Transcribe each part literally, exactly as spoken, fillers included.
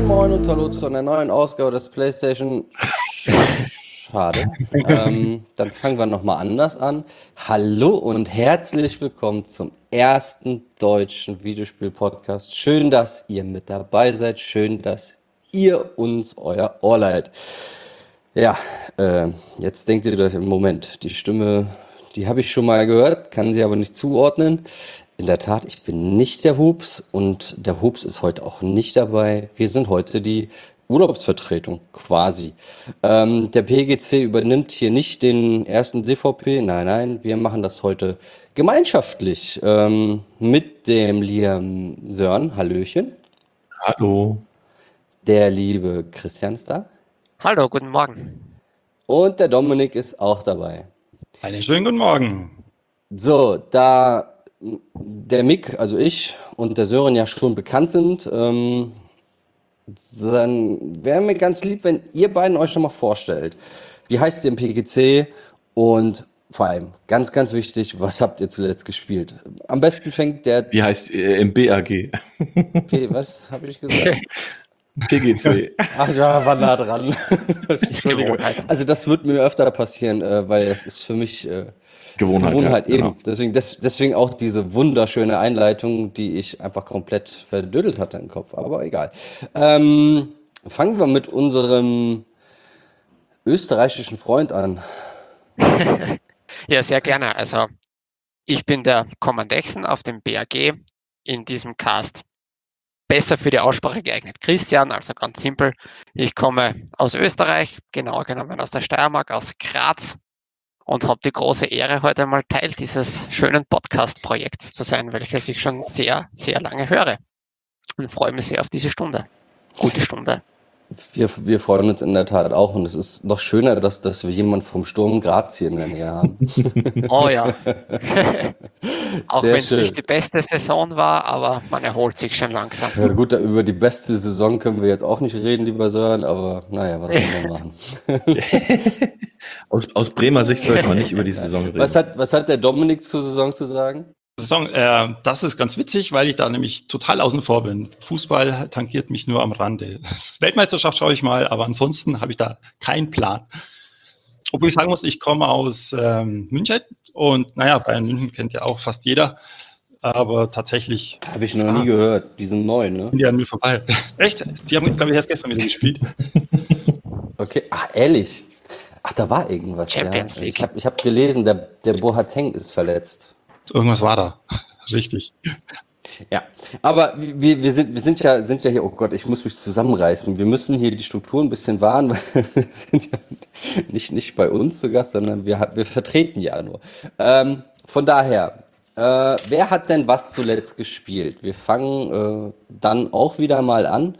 Moin Moin und hallo zu einer neuen Ausgabe des PlayStation. Schade. ähm, dann fangen wir nochmal anders an. Hallo und herzlich willkommen zum ersten deutschen Videospiel-Podcast. Schön, dass ihr mit dabei seid. Schön, dass ihr uns euer Ohr leiht. Ja, äh, jetzt denkt ihr euch im Moment, die Stimme, die habe ich schon mal gehört, kann sie aber nicht zuordnen. In der Tat, ich bin nicht der Hups und der Hups ist heute auch nicht dabei. Wir sind heute die Urlaubsvertretung quasi. Ähm, der P G C übernimmt hier nicht den ersten D V P. Nein, nein, wir machen das heute gemeinschaftlich ähm, mit dem lieben Sören. Hallöchen. Hallo. Der liebe Christian ist da. Hallo, guten Morgen. Und der Dominik ist auch dabei. Einen schönen guten Morgen. So, da der Mick, also ich und der Sören ja schon bekannt sind, ähm, dann wäre mir ganz lieb, wenn ihr beiden euch nochmal vorstellt. Wie heißt ihr im P G C und vor allem, ganz, ganz wichtig, was habt ihr zuletzt gespielt? Am besten fängt der... Wie heißt äh, im B A G? P, was habe ich gesagt? P G C. Ach ja, war nah dran. Entschuldigung. Also das wird mir öfter passieren, äh, weil es ist für mich... Äh, Gewohnheit, Gewohnheit ja, eben. genau. Deswegen, des, deswegen auch diese wunderschöne Einleitung, die ich einfach komplett verdödelt hatte im Kopf. Aber egal. Ähm, fangen wir mit unserem österreichischen Freund an. Ja, sehr gerne. Also ich bin der Kommandexen auf dem B A G in diesem Cast. Besser für die Aussprache geeignet Christian, also ganz simpel. Ich komme aus Österreich, genauer genommen aus der Steiermark, aus Graz. Und habe die große Ehre, heute mal Teil dieses schönen Podcast-Projekts zu sein, welches ich schon sehr, sehr lange höre. Und freue mich sehr auf diese Stunde. Gute Stunde. Wir, wir freuen uns in der Tat auch. Und es ist noch schöner, dass, dass wir jemanden vom Sturm Graz hier in der Nähe haben. Oh ja. Auch Sehr wenn es schön. nicht die beste Saison war, aber man erholt sich schon langsam. Ja, gut, da- über die beste Saison können wir jetzt auch nicht reden, lieber Sören, aber naja, was soll man machen? Aus, aus Bremer Sicht sollte man nicht über die Saison reden. Was hat, was hat der Dominik zur Saison zu sagen? Saison, äh, das ist ganz witzig, weil ich da nämlich total außen vor bin. Fußball tangiert mich nur am Rande. Weltmeisterschaft schaue ich mal, aber ansonsten habe ich da keinen Plan. Obwohl ich sagen muss, ich komme aus ähm, München und naja, Bayern München kennt ja auch fast jeder, aber tatsächlich Habe ich noch nie gehört. Die sind neu, ne? sind die an mir vorbei. Echt? Die haben, glaube ich, erst gestern wieder gespielt. Okay, ach ehrlich. Ach, da war irgendwas. Champions ja. League. Ich habe ich hab gelesen, der, der Boateng ist verletzt. Irgendwas war da. Richtig. Ja, aber wir, wir, sind, wir sind, ja, sind ja hier, oh Gott, ich muss mich zusammenreißen. Wir müssen hier die Struktur ein bisschen wahren, weil wir sind ja nicht, nicht bei uns zu Gast, sondern wir, wir vertreten ja nur. Ähm, von daher, äh, wer hat denn was zuletzt gespielt? Wir fangen äh, dann auch wieder mal an.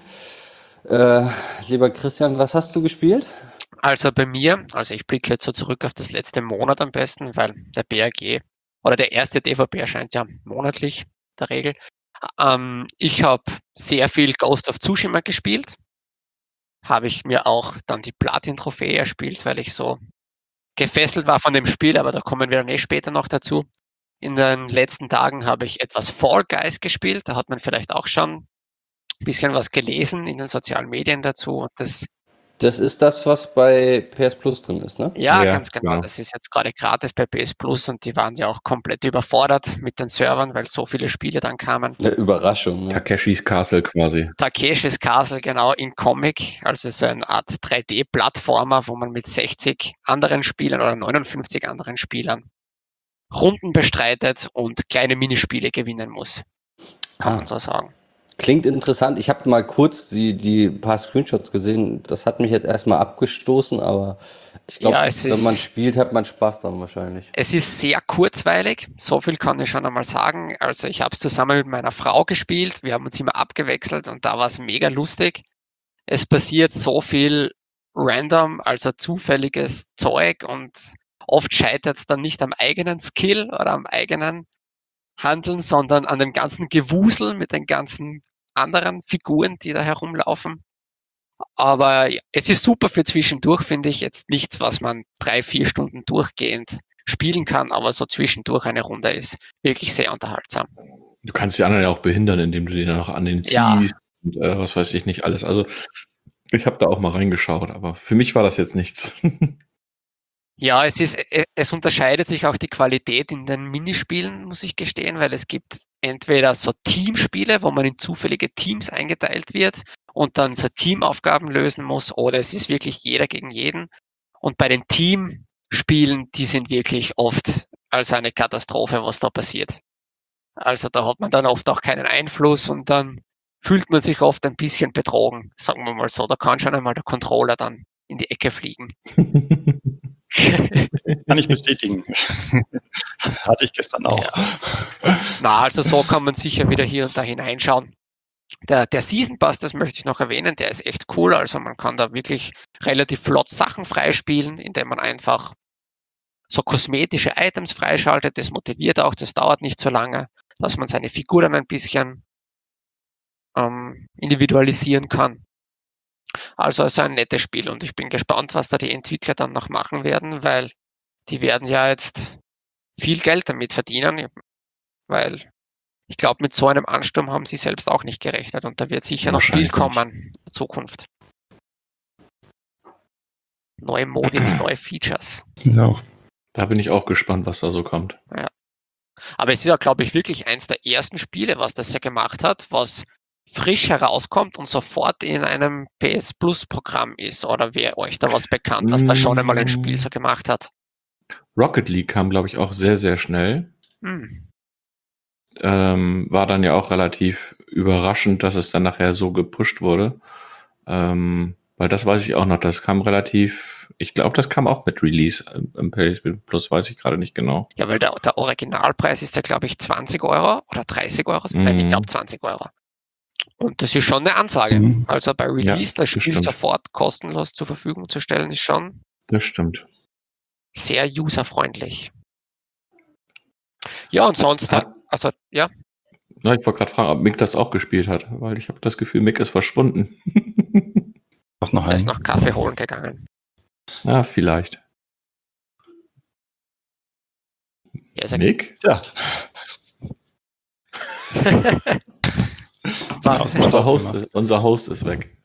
Äh, lieber Christian, was hast du gespielt? Also bei mir, also ich blicke jetzt so zurück auf das letzte Monat am besten, weil der B A G oder der erste D V P erscheint ja monatlich in der Regel. Ähm, ich habe sehr viel Ghost of Tsushima gespielt. Habe ich mir auch dann die Platin-Trophäe erspielt, weil ich so gefesselt war von dem Spiel, aber da kommen wir dann eh später noch dazu. In den letzten Tagen habe ich etwas Fall Guys gespielt. Da hat man vielleicht auch schon ein bisschen was gelesen in den sozialen Medien dazu. Und das Das ist das, was bei P S Plus drin ist, ne? Ja, Ja, ganz genau. genau. Das ist jetzt gerade gratis bei P S Plus und die waren ja auch komplett überfordert mit den Servern, weil so viele Spiele dann kamen. Eine Überraschung. Ne? Takeshis Castle quasi. Takeshis Castle, genau, in Comic, also so eine Art drei D-Plattformer, wo man mit sechzig anderen Spielern oder neunundfünfzig anderen Spielern Runden bestreitet und kleine Minispiele gewinnen muss. Kann Ah. man so sagen. Klingt interessant. Ich habe mal kurz die, die paar Screenshots gesehen. Das hat mich jetzt erstmal abgestoßen, aber ich glaube, Ja, es wenn man ist- spielt, hat man Spaß dann wahrscheinlich. Es ist sehr kurzweilig, so viel kann ich schon einmal sagen. Also ich habe es zusammen mit meiner Frau gespielt, wir haben uns immer abgewechselt und da war es mega lustig. Es passiert so viel random, also zufälliges Zeug und oft scheitert es dann nicht am eigenen Skill oder am eigenen Handeln, sondern an dem ganzen Gewusel mit den ganzen anderen Figuren, die da herumlaufen. Aber ja, es ist super für zwischendurch, finde ich. Jetzt nichts, was man drei, vier Stunden durchgehend spielen kann, aber so zwischendurch eine Runde ist wirklich sehr unterhaltsam. Du kannst die anderen ja auch behindern, indem du die dann noch an den Ja. ziehst. und äh, was weiß ich nicht alles. Also ich habe da auch mal reingeschaut, aber für mich war das jetzt nichts. Ja, es ist, e- es unterscheidet sich auch die Qualität in den Minispielen, muss ich gestehen, weil es gibt entweder so Teamspiele, wo man in zufällige Teams eingeteilt wird und dann so Teamaufgaben lösen muss, oder es ist wirklich jeder gegen jeden. Und bei den Teamspielen, die sind wirklich oft also eine Katastrophe, was da passiert. Also da hat man dann oft auch keinen Einfluss und dann fühlt man sich oft ein bisschen betrogen, sagen wir mal so. Da kann schon einmal der Controller dann in die Ecke fliegen. Kann ich bestätigen. Hatte ich gestern auch. Na, also so kann man sicher wieder hier und da hineinschauen. Der, der Season Pass, das möchte ich noch erwähnen, der ist echt cool. Also man kann da wirklich relativ flott Sachen freispielen, indem man einfach so kosmetische Items freischaltet. Das motiviert auch, das dauert nicht so lange, dass man seine Figur dann ein bisschen ähm, individualisieren kann. Also es ist ein nettes Spiel und ich bin gespannt, was da die Entwickler dann noch machen werden, weil die werden ja jetzt viel Geld damit verdienen, weil ich glaube, mit so einem Ansturm haben sie selbst auch nicht gerechnet und da wird sicher noch viel Wahrscheinlich kommen in der Zukunft. Neue Modis, neue Features. Ja. Da bin ich auch gespannt, was da so kommt. Aber es ist ja, glaube ich, wirklich eins der ersten Spiele, was das ja gemacht hat, was frisch herauskommt und sofort in einem P S Plus Programm ist. Oder wäre euch da was bekannt, dass da schon einmal ein Spiel so gemacht hat? Rocket League kam, glaube ich, auch sehr, sehr schnell. Hm. Ähm, war dann ja auch relativ überraschend, dass es dann nachher so gepusht wurde. Ähm, weil das weiß ich auch noch, das kam relativ, ich glaube, das kam auch mit Release im, im P S Plus, weiß ich gerade nicht genau. Ja, weil der, der Originalpreis ist ja, glaube ich, zwanzig Euro oder dreißig Euro. Nein, ich Mhm. glaube zwanzig Euro. Und das ist schon eine Ansage. Mhm. Also bei Release Ja, das Spiel stimmt. sofort kostenlos zur Verfügung zu stellen, ist schon Das stimmt. sehr userfreundlich. Ja, und sonst, Hat- also ja, Na, ich wollte gerade fragen, ob Mick das auch gespielt hat, weil ich habe das Gefühl, Mick ist verschwunden. Noch noch er ist ein. noch Kaffee holen gegangen. Ja, vielleicht. Ja, ist er Mick? Tja, Was? Ja, Unser auch Host, immer. ist, unser Host ist weg.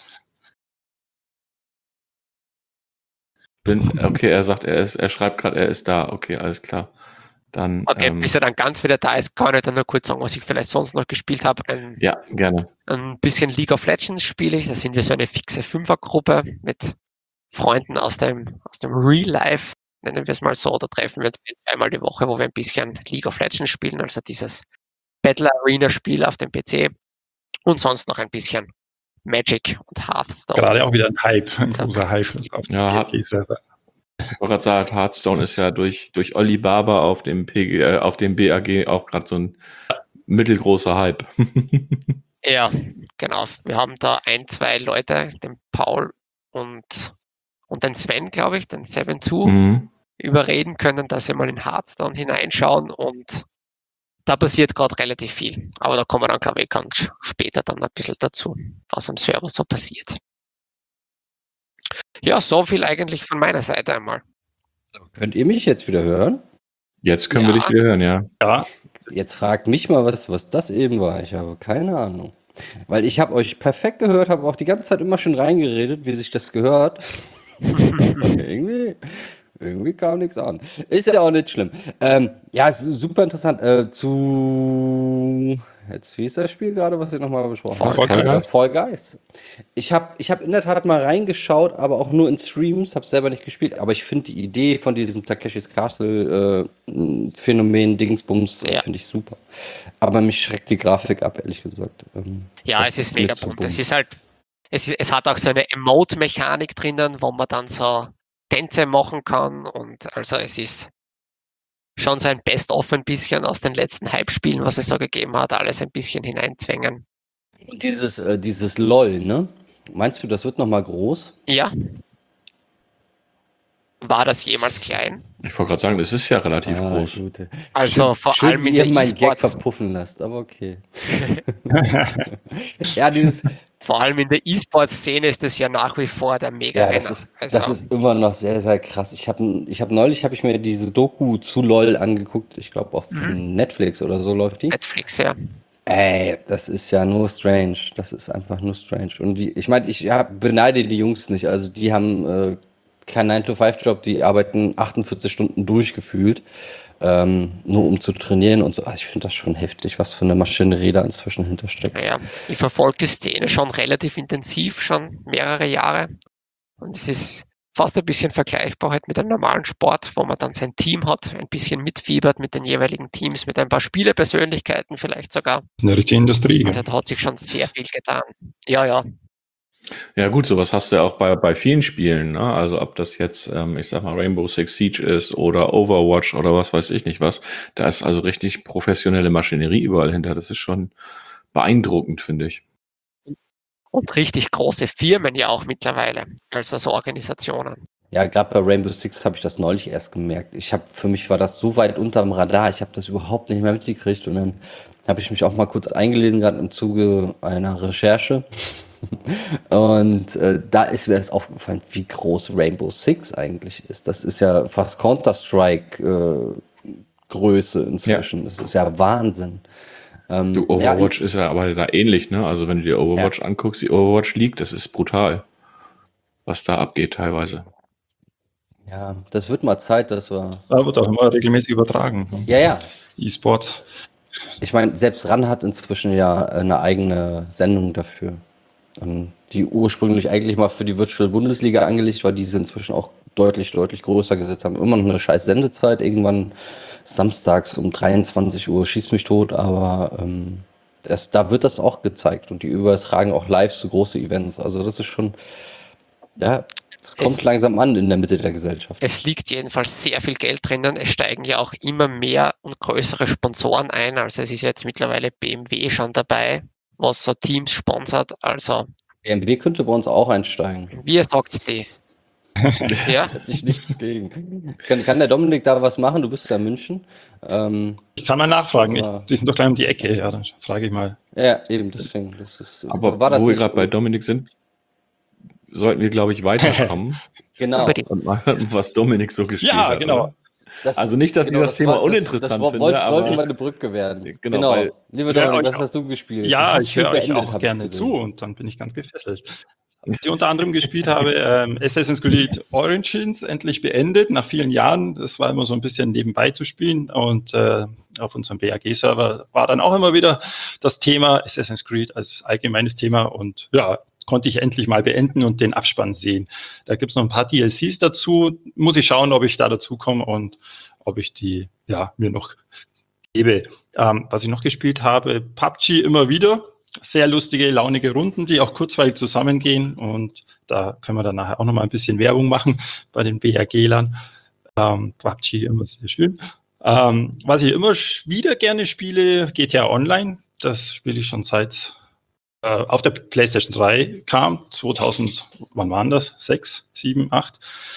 Bin, okay, er sagt, er ist, er schreibt gerade, er ist da. Okay, alles klar. Dann, Okay, ähm, bis er dann ganz wieder da ist, kann ich dann nur kurz sagen, was ich vielleicht sonst noch gespielt habe. Ein, ja, gerne. ein bisschen League of Legends spiele ich. Da sind wir so eine fixe Fünfergruppe mit Freunden aus dem, aus dem Real Life, nennen wir es mal so. Da treffen wir uns einmal die Woche, wo wir ein bisschen League of Legends spielen, also dieses Battle Arena Spiel auf dem P C. Und sonst noch ein bisschen Magic und Hearthstone. gerade auch wieder ein Hype, ein So, großer Hype Spiel. auf dem Ja, P S P-Server. Ich wollte gerade sagen, Hearthstone ist ja durch, durch Olli Barber auf dem, P G, äh, auf dem B A G auch gerade so ein mittelgroßer Hype. Ja, genau. Wir haben da ein, zwei Leute, den Paul und, und den Sven, glaube ich, den Seven Two, Mhm. überreden können, dass sie mal in Hearthstone hineinschauen und da passiert gerade relativ viel. Aber da kommen wir dann, glaube ich, ganz später dann ein bisschen dazu, was am Server so passiert. Ja, so viel eigentlich von meiner Seite einmal. Könnt ihr mich jetzt wieder hören? Jetzt können wir Ja. dich wieder hören, ja. Ja, Jetzt fragt mich mal, was, was das eben war. Ich habe keine Ahnung. Weil ich habe euch perfekt gehört, habe auch die ganze Zeit immer schön reingeredet, wie sich das gehört. irgendwie, irgendwie kam nichts an. Ist ja auch nicht schlimm. Ähm, ja, es ist super interessant. Äh, zu. Jetzt, wie ist das Spiel gerade, was ihr nochmal besprochen Fall habt? Guys. Äh, Fall Guys. Ich habe ich hab in der Tat mal reingeschaut, aber auch nur in Streams, habe selber nicht gespielt. Aber ich finde die Idee von diesem Takeshis Castle äh, Phänomen Dingsbums äh, Ja. finde ich super. Aber mich schreckt die Grafik ab, ehrlich gesagt. Ähm, Ja, das es ist mir mega zu bunt. bunt. Es ist halt, es, ist, es hat auch so eine Emote-Mechanik drinnen, wo man dann so Tänze machen kann und also es ist schon so ein Best-of ein bisschen aus den letzten Hype-Spielen, was es so gegeben hat, alles ein bisschen hineinzwängen. Und dieses, äh, dieses LOL, ne? Meinst du, das wird nochmal groß? Ja. War das jemals klein? Ich wollte gerade sagen, das ist ja relativ Ah, groß. gut. Also schön, vor schön, allem wie in ihr der meinen Gag E-Sports, verpuffen lasst, aber okay. Ja, dieses, vor allem in der E-Sports-Szene ist das ja nach wie vor der ja, Mega-Renner. das ist, Also, das ist immer noch sehr, sehr krass. Ich habe ich hab neulich habe ich mir diese Doku zu LOL angeguckt. Ich glaube auf Mhm. Netflix oder so läuft die. Netflix, ja. Ey, das ist ja nur strange. Das ist einfach nur strange. Und die, ich meine, ich ja, beneide die Jungs nicht. Also die haben äh, keinen nine to five Job, die arbeiten achtundvierzig Stunden durchgefühlt, ähm, nur um zu trainieren und so. Also ich finde das schon heftig, was für eine Maschinerie da inzwischen hintersteckt. Naja, ich verfolge die Szene schon relativ intensiv, schon mehrere Jahre. Und es ist fast ein bisschen vergleichbar halt mit einem normalen Sport, wo man dann sein Team hat, ein bisschen mitfiebert mit den jeweiligen Teams, mit ein paar Spielepersönlichkeiten vielleicht sogar. Das ist eine richtige Industrie. Also da hat sich schon sehr viel getan. Ja, ja. Ja gut, sowas hast du ja auch bei, bei vielen Spielen, ne? Also ob das jetzt, ähm, ich sag mal, Rainbow Six Siege ist oder Overwatch oder was weiß ich nicht was, da ist also richtig professionelle Maschinerie überall hinter. Das ist schon beeindruckend, finde ich. Und richtig große Firmen ja auch mittlerweile, also so Organisationen. Ja, gerade bei Rainbow Six habe ich das neulich erst gemerkt. Ich habe, für mich war das so weit unterm Radar, ich habe das überhaupt nicht mehr mitgekriegt und dann habe ich mich auch mal kurz eingelesen, gerade im Zuge einer Recherche. Und äh, da ist mir das aufgefallen, wie groß Rainbow Six eigentlich ist. Das ist ja fast Counter-Strike äh, Größe inzwischen. Das ist ja Wahnsinn. Ähm, Du, ja, Overwatch ist ja aber da ähnlich, ne? Also wenn du dir Overwatch anguckst, die Overwatch League, das ist brutal, was da abgeht teilweise. ja, das wird mal Zeit, dass wir. Da wird auch immer regelmäßig übertragen. Ja, ja. E-Sports. Ich meine, selbst RAN hat inzwischen ja eine eigene Sendung dafür, ähm, die ursprünglich eigentlich mal für die Virtual Bundesliga angelegt war, die sie inzwischen auch deutlich, deutlich größer gesetzt haben. Immer noch eine scheiß Sendezeit, irgendwann samstags um dreiundzwanzig Uhr, schieß mich tot, aber ähm, das, da wird das auch gezeigt und die übertragen auch live so große Events. Also das ist schon, ja, es kommt Es- langsam an in der Mitte der Gesellschaft. Es liegt jedenfalls sehr viel Geld drinnen. Es steigen ja auch immer mehr und größere Sponsoren ein. Also es ist jetzt mittlerweile B M W schon dabei, was so Teams sponsert. Also B M W könnte bei uns auch einsteigen. wie sagt's die? Ja, Hätte ich nichts gegen. Kann, kann der Dominik da was machen? Du bist ja in München. Ähm, Ich kann mal nachfragen. Also- Ich, die sind doch gleich um die Ecke. Ja, dann frage ich mal. ja, eben, deswegen. Das ist, Aber war das wo wir nicht- gerade bei Dominik sind, sollten wir, glaube ich, weiterkommen Genau. unbedingt. und mal hören, was Dominik so gespielt Ja, hat. genau. Oder? Das, Also nicht, dass ich das Thema uninteressant das, das finde, wollte, aber- sollte mal eine Brücke werden. Genau, Genau. weil- Lieber Ja, Dominik, ich was hast du gespielt? Ja, Du hast ich viel höre euch beendet, auch hab ich gerne gesehen. zu und dann bin ich ganz gefesselt. Was ich unter anderem gespielt habe, ähm, Assassin's Creed Origins endlich beendet, nach vielen Jahren. Das war immer so ein bisschen nebenbei zu spielen und äh, auf unserem B A G-Server war dann auch immer wieder das Thema Assassin's Creed als allgemeines Thema und ja, konnte ich endlich mal beenden und den Abspann sehen. Da gibt es noch ein paar D L Cs dazu. Muss ich schauen, ob ich da dazu komme und ob ich die ja mir noch gebe. Ähm, was ich noch gespielt habe, P U B G immer wieder. Sehr lustige, launige Runden, die auch kurzweilig zusammengehen. Und da können wir dann nachher auch noch mal ein bisschen Werbung machen bei den B R G-Lern. Ähm, P U B G immer sehr schön. Ähm, was ich immer sch- wieder gerne spiele, G T A Online. Das spiele ich schon seit äh, auf der PlayStation drei kam. zweitausend, wann waren das? sechs, sieben, acht.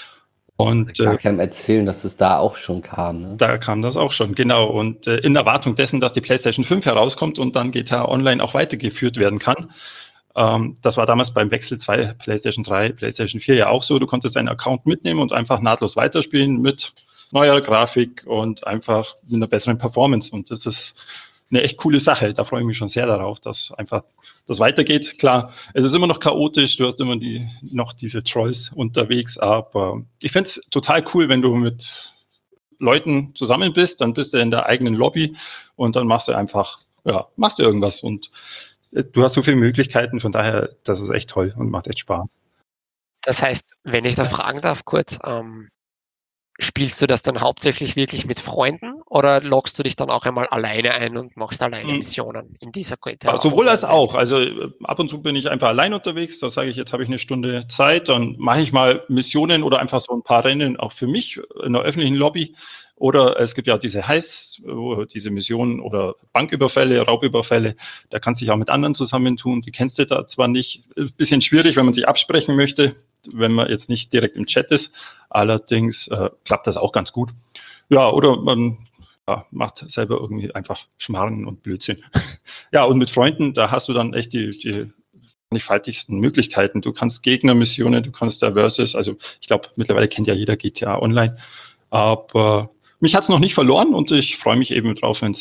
Und Ich kann äh, keinem erzählen, dass es da auch schon kam. Ne? da kam das auch schon, genau. Und äh, in Erwartung dessen, dass die PlayStation fünf herauskommt und dann G T A Online auch weitergeführt werden kann. Ähm, das war damals beim Wechsel zwei, PlayStation drei, PlayStation vier ja auch so. Du konntest einen Account mitnehmen und einfach nahtlos weiterspielen mit neuer Grafik und einfach mit einer besseren Performance. Und das ist eine echt coole Sache. Da freue ich mich schon sehr darauf, dass einfach das weitergeht. Klar, es ist immer noch chaotisch, du hast immer die, noch diese Trolls unterwegs, aber ich finde es total cool, wenn du mit Leuten zusammen bist, dann bist du in der eigenen Lobby und dann machst du einfach, ja, machst du irgendwas und du hast so viele Möglichkeiten, von daher, das ist echt toll und macht echt Spaß. Das heißt, wenn ich da fragen darf kurz, ähm, spielst du das dann hauptsächlich wirklich mit Freunden oder loggst du dich dann auch einmal alleine ein und machst alleine Mhm. Missionen in dieser G T A? Ja, sowohl als Online-Welt? auch. Also äh, ab und zu bin ich einfach allein unterwegs. Da sage ich, jetzt habe ich eine Stunde Zeit, dann mache ich mal Missionen oder einfach so ein paar Rennen auch für mich in der öffentlichen Lobby. Oder es gibt ja auch diese Heists, wo diese Missionen oder Banküberfälle, Raubüberfälle. Da kannst du dich auch mit anderen zusammentun. Die kennst du da zwar nicht. Ist ein bisschen schwierig, wenn man sich absprechen möchte, wenn man jetzt nicht direkt im Chat ist. Allerdings äh, klappt das auch ganz gut. Ja, oder man ja, macht selber irgendwie einfach Schmarren und Blödsinn. Ja, und mit Freunden, da hast du dann echt die, die mannigfaltigsten Möglichkeiten. Du kannst Gegnermissionen, du kannst da Versus, also ich glaube, mittlerweile kennt ja jeder G T A Online. Aber mich hat es noch nicht verloren und ich freue mich eben drauf, wenn es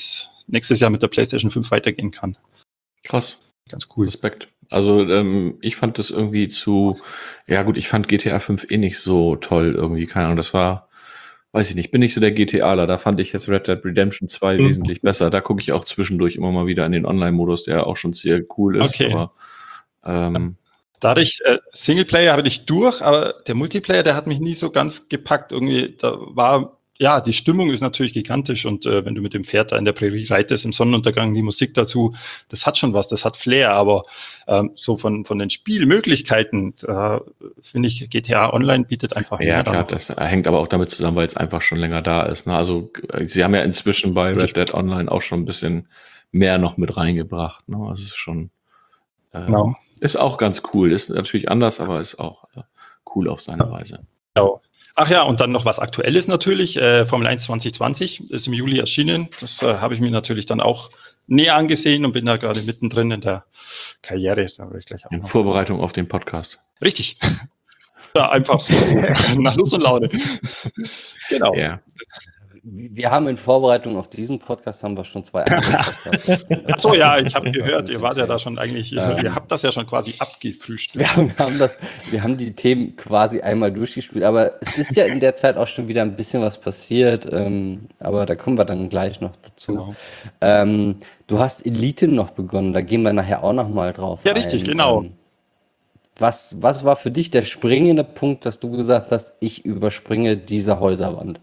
nächstes Jahr mit der PlayStation fünf weitergehen kann. Krass. Ganz cool. Respekt. Also ähm, ich fand das irgendwie zu, ja gut, ich fand G T A fünf eh nicht so toll irgendwie, keine Ahnung, das war, weiß ich nicht, bin nicht so der GTAler, da fand ich jetzt Red Dead Redemption zwei Mhm. wesentlich besser, da gucke ich auch zwischendurch immer mal wieder in den Online-Modus, der auch schon sehr cool ist, Okay. aber ähm, Dadurch, äh, Singleplayer habe ich durch, aber der Multiplayer, der hat mich nie so ganz gepackt. Irgendwie, da war, ja, die Stimmung ist natürlich gigantisch und äh, wenn du mit dem Pferd da in der Prärie reitest, im Sonnenuntergang, die Musik dazu, das hat schon was, das hat Flair, aber ähm, so von, von den Spielmöglichkeiten, da finde ich, G T A Online bietet einfach ja mehr klar, noch. das hängt aber auch damit zusammen, weil es einfach schon länger da ist, ne? Also äh, sie haben ja inzwischen bei Red Dead Online auch schon ein bisschen mehr noch mit reingebracht, ne? Also es ist schon äh, Genau. ist auch ganz cool, ist natürlich anders, aber ist auch äh, cool auf seine Weise. Genau. Ach ja, und dann noch was Aktuelles natürlich. Äh, Formel eins zwanzig zwanzig ist im Juli erschienen. Das äh, habe ich mir natürlich dann auch näher angesehen und bin da gerade mittendrin in der Karriere. Da will ich gleich auch In noch- Vorbereitung auf den Podcast. Richtig. Ja, einfach so. Nach Lust und Laune. Genau. Ja. Wir haben in Vorbereitung auf diesen Podcast haben wir schon zwei andere Podcasts aufgenommen. Ach so, ja, ich habe Was gehört, mit ihr den wart ja da Themen. schon eigentlich, Ähm. ihr habt das ja schon quasi abgefrühstückt. Wir haben, wir haben das, wir haben die Themen quasi einmal durchgespielt, aber es ist ja in der Zeit auch schon wieder ein bisschen was passiert, ähm, aber da kommen wir dann gleich noch dazu. Genau. Ähm, du hast Elite noch begonnen, da gehen wir nachher auch noch mal drauf Ja, ein. richtig, genau. Ähm, was, was war für dich der springende Punkt, dass du gesagt hast, ich überspringe diese Häuserwand?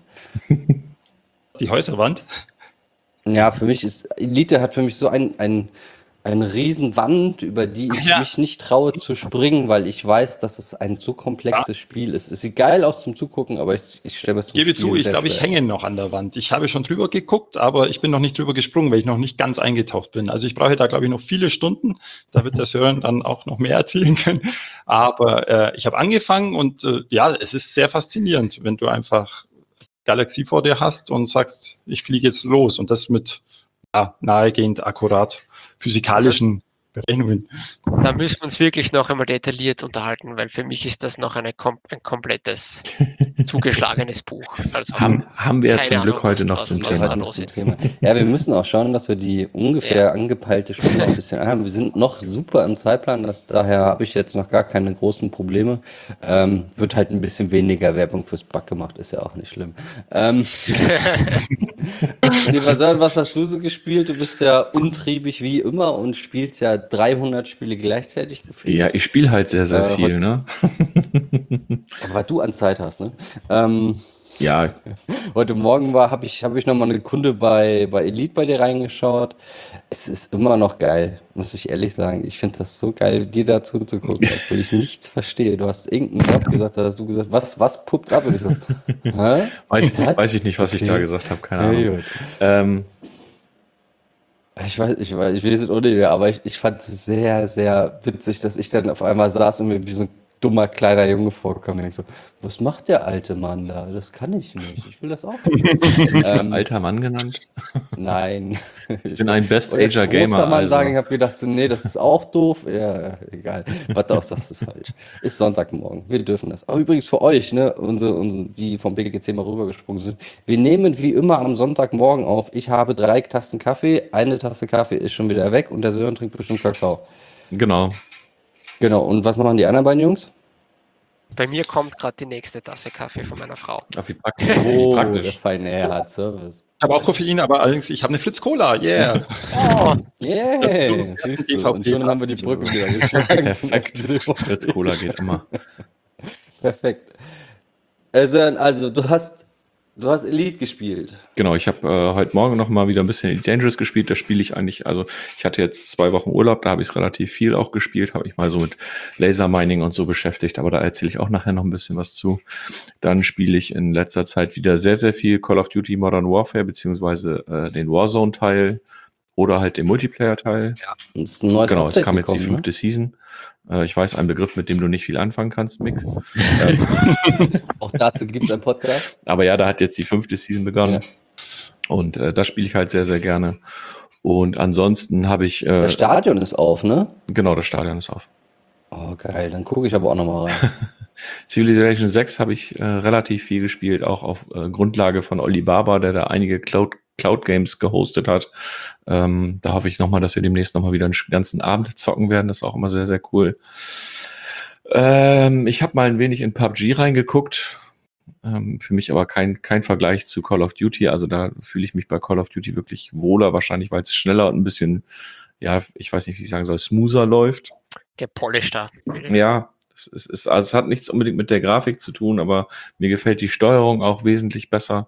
Die Häuserwand. Ja, für mich ist, Elite hat für mich so ein, ein, eine Riesenwand, über die ich Ja. mich nicht traue zu springen, weil ich weiß, dass es ein so komplexes Spiel ist. Es sieht geil aus zum Zugucken, aber ich, ich stelle mir zum Ich gebe zu, Spielen ich sehr glaube, ich schwer. hänge noch an der Wand. Ich habe schon drüber geguckt, aber ich bin noch nicht drüber gesprungen, weil ich noch nicht ganz eingetaucht bin. Also ich brauche da, glaube ich, noch viele Stunden. Da wird der Sören dann auch noch mehr erzählen können. Aber äh, ich habe angefangen und äh, ja, es ist sehr faszinierend, wenn du einfach Galaxie vor dir hast und sagst, ich fliege jetzt los. Und das mit ja, nahegehend akkurat physikalischen Berechnungen. Da müssen wir uns wirklich noch einmal detailliert unterhalten, weil für mich ist das noch eine, kom ein komplettes zugeschlagenes Buch. Also Haben, haben wir ja keine zum Glück Ahnung, heute was- noch was- zum was Thema. da Heute los zum ist. Thema. Ja, wir müssen auch schauen, dass wir die ungefähr Ja. angepeilte Stunde noch ein bisschen einhalten. Wir sind noch super im Zeitplan, das, daher habe ich jetzt noch gar keine großen Probleme. Ähm, wird halt ein bisschen weniger Werbung fürs Bug gemacht, ist ja auch nicht schlimm. Ähm, Lieber Sören, was hast du so gespielt? Du bist ja untriebig wie immer und spielst ja dreihundert Spiele gleichzeitig gefühlt. Ja, ich spiele halt sehr, sehr Äh, viel, ne? Aber was du an Zeit hast, ne? Ähm, Ja, heute Morgen war, habe ich, hab ich nochmal eine Kunde bei, bei Elite bei dir reingeschaut. Es ist immer noch geil, muss ich ehrlich sagen. Ich finde das so geil, dir dazu zu gucken, obwohl ich nichts verstehe. Du hast irgendein Wort gesagt, da hast du gesagt, was, was puppt ab? Und ich so, hä? weiß, Was? weiß ich nicht, was ich Okay. da gesagt habe, keine Ja, Ahnung. gut. Ähm, Ich weiß, ich weiß, ich will es nicht ohne mehr, aber ich, ich fand es sehr, sehr witzig, dass ich dann auf einmal saß und mir wie so ein dummer kleiner Junge vorkam. Und ich so, was macht der alte Mann da? Das kann ich nicht. Ich will das auch. hast du mich Ähm, ähm, alter Mann genannt? Nein. Ich bin ein Best-Ager Gamer. Gamer. Mann Also. sagen, ich habe gedacht, so, nee, das ist auch doof. Ja, egal. Was du auch sagst, ist falsch. Ist Sonntagmorgen. Wir dürfen das. Aber übrigens für euch, ne, unsere, unsere, die vom B G C mal rübergesprungen sind. Wir nehmen wie immer am Sonntagmorgen auf. Ich habe drei Tassen Kaffee. Eine Tasse Kaffee ist schon wieder weg und der Sören trinkt bestimmt Kakao. Genau. Genau. Und was machen die anderen beiden Jungs? Bei mir kommt gerade die nächste Tasse Kaffee von meiner Frau. Ach, wie praktisch. Wie Oh, der praktisch. feine Herr hat Service. Ich habe auch Koffein, aber allerdings, ich habe eine Fritz-Cola, yeah. Oh, Yeah, Das siehst ist du. Und schon haben wir die Brücke wieder geschlagen. zum Perfekt. Ende der Woche. Fritz Cola geht immer. Perfekt. Also, also du hast, du hast Elite gespielt. Genau, ich habe äh, heute Morgen noch mal wieder ein bisschen Elite Dangerous gespielt. Da spiele ich eigentlich, also ich hatte jetzt zwei Wochen Urlaub, da habe ich es relativ viel auch gespielt, habe ich mal so mit Lasermining und so beschäftigt, aber da erzähle ich auch nachher noch ein bisschen was zu. Dann spiele ich in letzter Zeit wieder sehr, sehr viel Call of Duty Modern Warfare, beziehungsweise äh, den Warzone-Teil oder halt den Multiplayer-Teil. Das ist ein neues Genau, es Update kam jetzt die gekommen, fünfte ne? Season. Äh, ich weiß, ein Begriff, mit dem du nicht viel anfangen kannst, Mix. ähm, Auch dazu gibt es einen Podcast. aber ja, da hat jetzt die fünfte Season begonnen. Ja. Und äh, das spiele ich halt sehr, sehr gerne. Und ansonsten habe ich, äh, Das Stadion ist auf, ne? genau, das Stadion ist auf. Oh, geil. Dann gucke ich aber auch nochmal rein. Civilization sechs habe ich äh, relativ viel gespielt, auch auf äh, Grundlage von Oli Baba, der da einige Cloud Cloud Games gehostet hat. Ähm, da hoffe ich nochmal, dass wir demnächst nochmal wieder einen ganzen Abend zocken werden. Das ist auch immer sehr, sehr cool. Ähm, ich habe mal ein wenig in P U B G reingeguckt. Ähm, für mich aber kein, kein Vergleich zu Call of Duty. Also da fühle ich mich bei Call of Duty wirklich wohler, wahrscheinlich, weil es schneller und ein bisschen, ja, ich weiß nicht, wie ich sagen soll, smoother läuft. Gepolischter. Ja, es, ist, ist, also es hat nichts unbedingt mit der Grafik zu tun, aber mir gefällt die Steuerung auch wesentlich besser.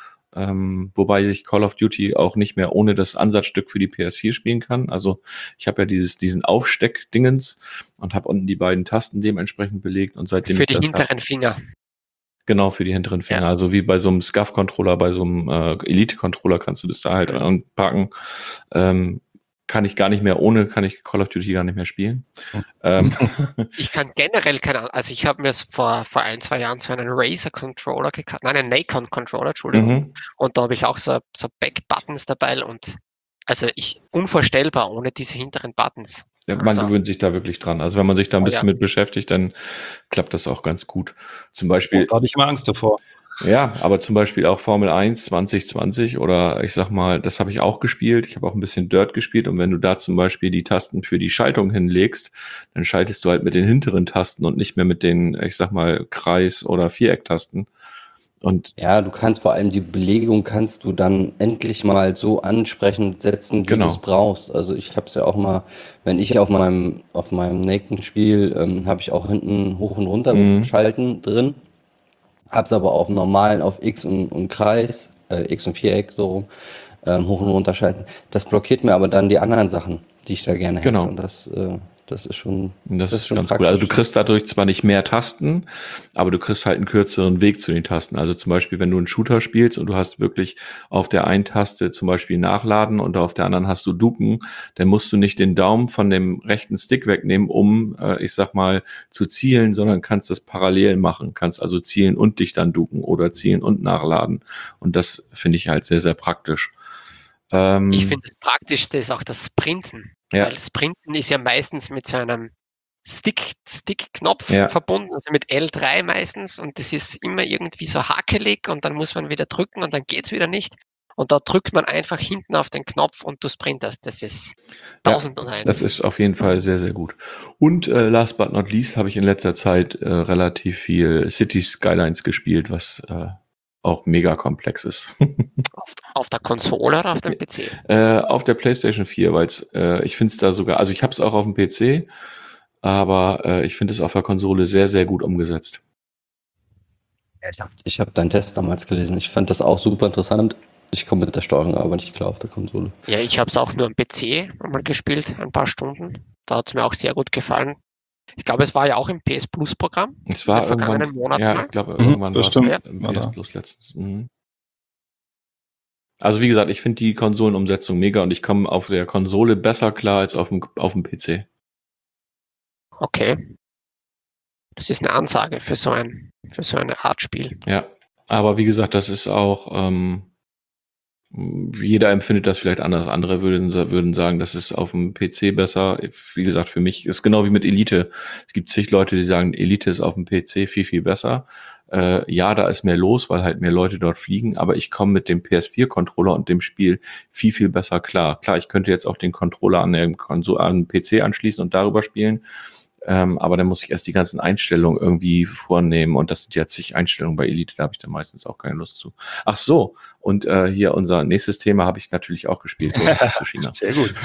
Ähm, wobei ich Call of Duty auch nicht mehr ohne das Ansatzstück für die P S vier spielen kann. Also ich habe ja dieses, diesen Aufsteck-Dingens und habe unten die beiden Tasten dementsprechend belegt und seitdem Für ich die das hinteren hab, Finger. genau, für die hinteren Finger. Ja. Also wie bei so einem S C U F-Controller, bei so einem äh, Elite-Controller kannst du das da halt Mhm. anpacken. Ähm, kann ich gar nicht mehr ohne, kann ich Call of Duty gar nicht mehr spielen. Ähm, Ich kann generell keine Ahnung, also ich habe mir vor, vor ein, zwei Jahren so einen Razer-Controller gekauft, nein, einen Nikon-Controller, Entschuldigung. mhm. Und da habe ich auch so, so Back-Buttons dabei und also ich unvorstellbar ohne diese hinteren Buttons. Ja, man Also, gewöhnt sich da wirklich dran. Also wenn man sich da ein oh bisschen ja. mit beschäftigt, dann klappt das auch ganz gut. Zum Oh, Beispiel, da hatte ich immer Angst davor. ja, aber zum Beispiel auch Formel eins zwanzig zwanzig oder ich sag mal, das habe ich auch gespielt. Ich habe auch ein bisschen Dirt gespielt und wenn du da zum Beispiel die Tasten für die Schaltung hinlegst, dann schaltest du halt mit den hinteren Tasten und nicht mehr mit den, ich sag mal, Kreis- oder Vierecktasten. Und Ja, du kannst vor allem die Belegung kannst du dann endlich mal so ansprechend setzen, wie Genau. du es brauchst. Also ich habe es ja auch mal, wenn ich auf meinem auf meinem Naked spiel, ähm, habe ich auch hinten hoch und runter Mhm. schalten drin, habe es aber auf normalen, auf X und, und Kreis, äh, X und Viereck so rum, ähm, hoch und runter schalten. Das blockiert mir aber dann die anderen Sachen, die ich da gerne hätte. Genau. Und das, äh, das ist schon, Das, das ist schon ganz cool. Also du praktisch. kriegst dadurch zwar nicht mehr Tasten, aber du kriegst halt einen kürzeren Weg zu den Tasten. Also zum Beispiel, wenn du einen Shooter spielst und du hast wirklich auf der einen Taste zum Beispiel Nachladen und auf der anderen hast du Duken, dann musst du nicht den Daumen von dem rechten Stick wegnehmen, um, äh, ich sag mal, zu zielen, sondern kannst das parallel machen. Kannst also zielen und dich dann duken oder zielen und nachladen. Und das finde ich halt sehr, sehr praktisch. Ähm, Ich finde, das Praktischste ist auch das Sprinten. Ja. Weil Sprinten ist ja meistens mit so einem Stick, Stick-Knopf Ja. verbunden, also mit L drei meistens. Und das ist immer irgendwie so hakelig und dann muss man wieder drücken und dann geht's wieder nicht. Und da drückt man einfach hinten auf den Knopf und du sprintest. Das ist tausend und eins. Das ist auf jeden Fall sehr, sehr gut. Und äh, last but not least habe ich in letzter Zeit äh, relativ viel City Skylines gespielt, was äh, auch mega komplex ist. Auf, auf der Konsole oder auf dem P C? äh, auf der PlayStation vier, weil äh, ich finde es da sogar, also ich habe es auch auf dem P C, aber äh, ich finde es auf der Konsole sehr, sehr gut umgesetzt. Ich habe ich hab deinen Test damals gelesen. Ich fand das auch super interessant. Ich komme mit der Steuerung aber nicht klar auf der Konsole. Ja, ich habe es auch nur am P C einmal gespielt, ein paar Stunden. Da hat es mir auch sehr gut gefallen. Ich glaube, es war ja auch im P S Plus Programm. Es war in den vergangenen irgendwann, Monaten ja, mal. ich glaube, Mhm, irgendwann war das es stimmt. im War P S da. Plus letztens. Mhm. Also wie gesagt, ich finde die Konsolenumsetzung mega und ich komme auf der Konsole besser klar als auf dem, auf dem P C. Okay. Das ist eine Ansage für so ein, für so eine Art Spiel. Ja, aber wie gesagt, das ist auch, ähm, jeder empfindet das vielleicht anders. Andere würden, würden sagen, das ist auf dem P C besser. Wie gesagt, für mich ist genau wie mit Elite. Es gibt zig Leute, die sagen, Elite ist auf dem P C viel, viel besser. Äh, ja, da ist mehr los, weil halt mehr Leute dort fliegen, aber ich komme mit dem P S vier Controller und dem Spiel viel, viel besser klar. Klar, ich könnte jetzt auch den Controller an den, Konsole, an den P C anschließen und darüber spielen. Ähm, aber dann muss ich erst die ganzen Einstellungen irgendwie vornehmen und das sind ja zig Einstellungen bei Elite, da habe ich dann meistens auch keine Lust zu. Ach so, und äh, hier unser nächstes Thema habe ich natürlich auch gespielt, Ghost of Tsushima. Sehr gut.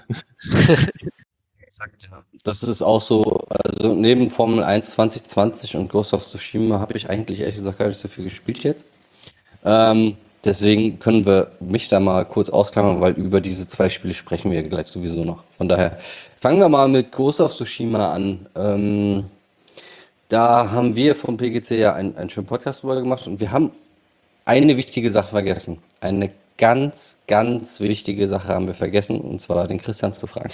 Das ist auch so, also neben Formel eins zwanzig zwanzig und Ghost of Tsushima habe ich eigentlich ehrlich gesagt gar nicht so viel gespielt jetzt. Ähm, deswegen können wir mich da mal kurz ausklammern, weil über diese zwei Spiele sprechen wir gleich sowieso noch. Von daher fangen wir mal mit Ghost of Tsushima an. Ähm, da haben wir vom P G C ja einen, einen schönen Podcast drüber gemacht und wir haben eine wichtige Sache vergessen. Eine ganz, ganz wichtige Sache haben wir vergessen, und zwar den Christian zu fragen.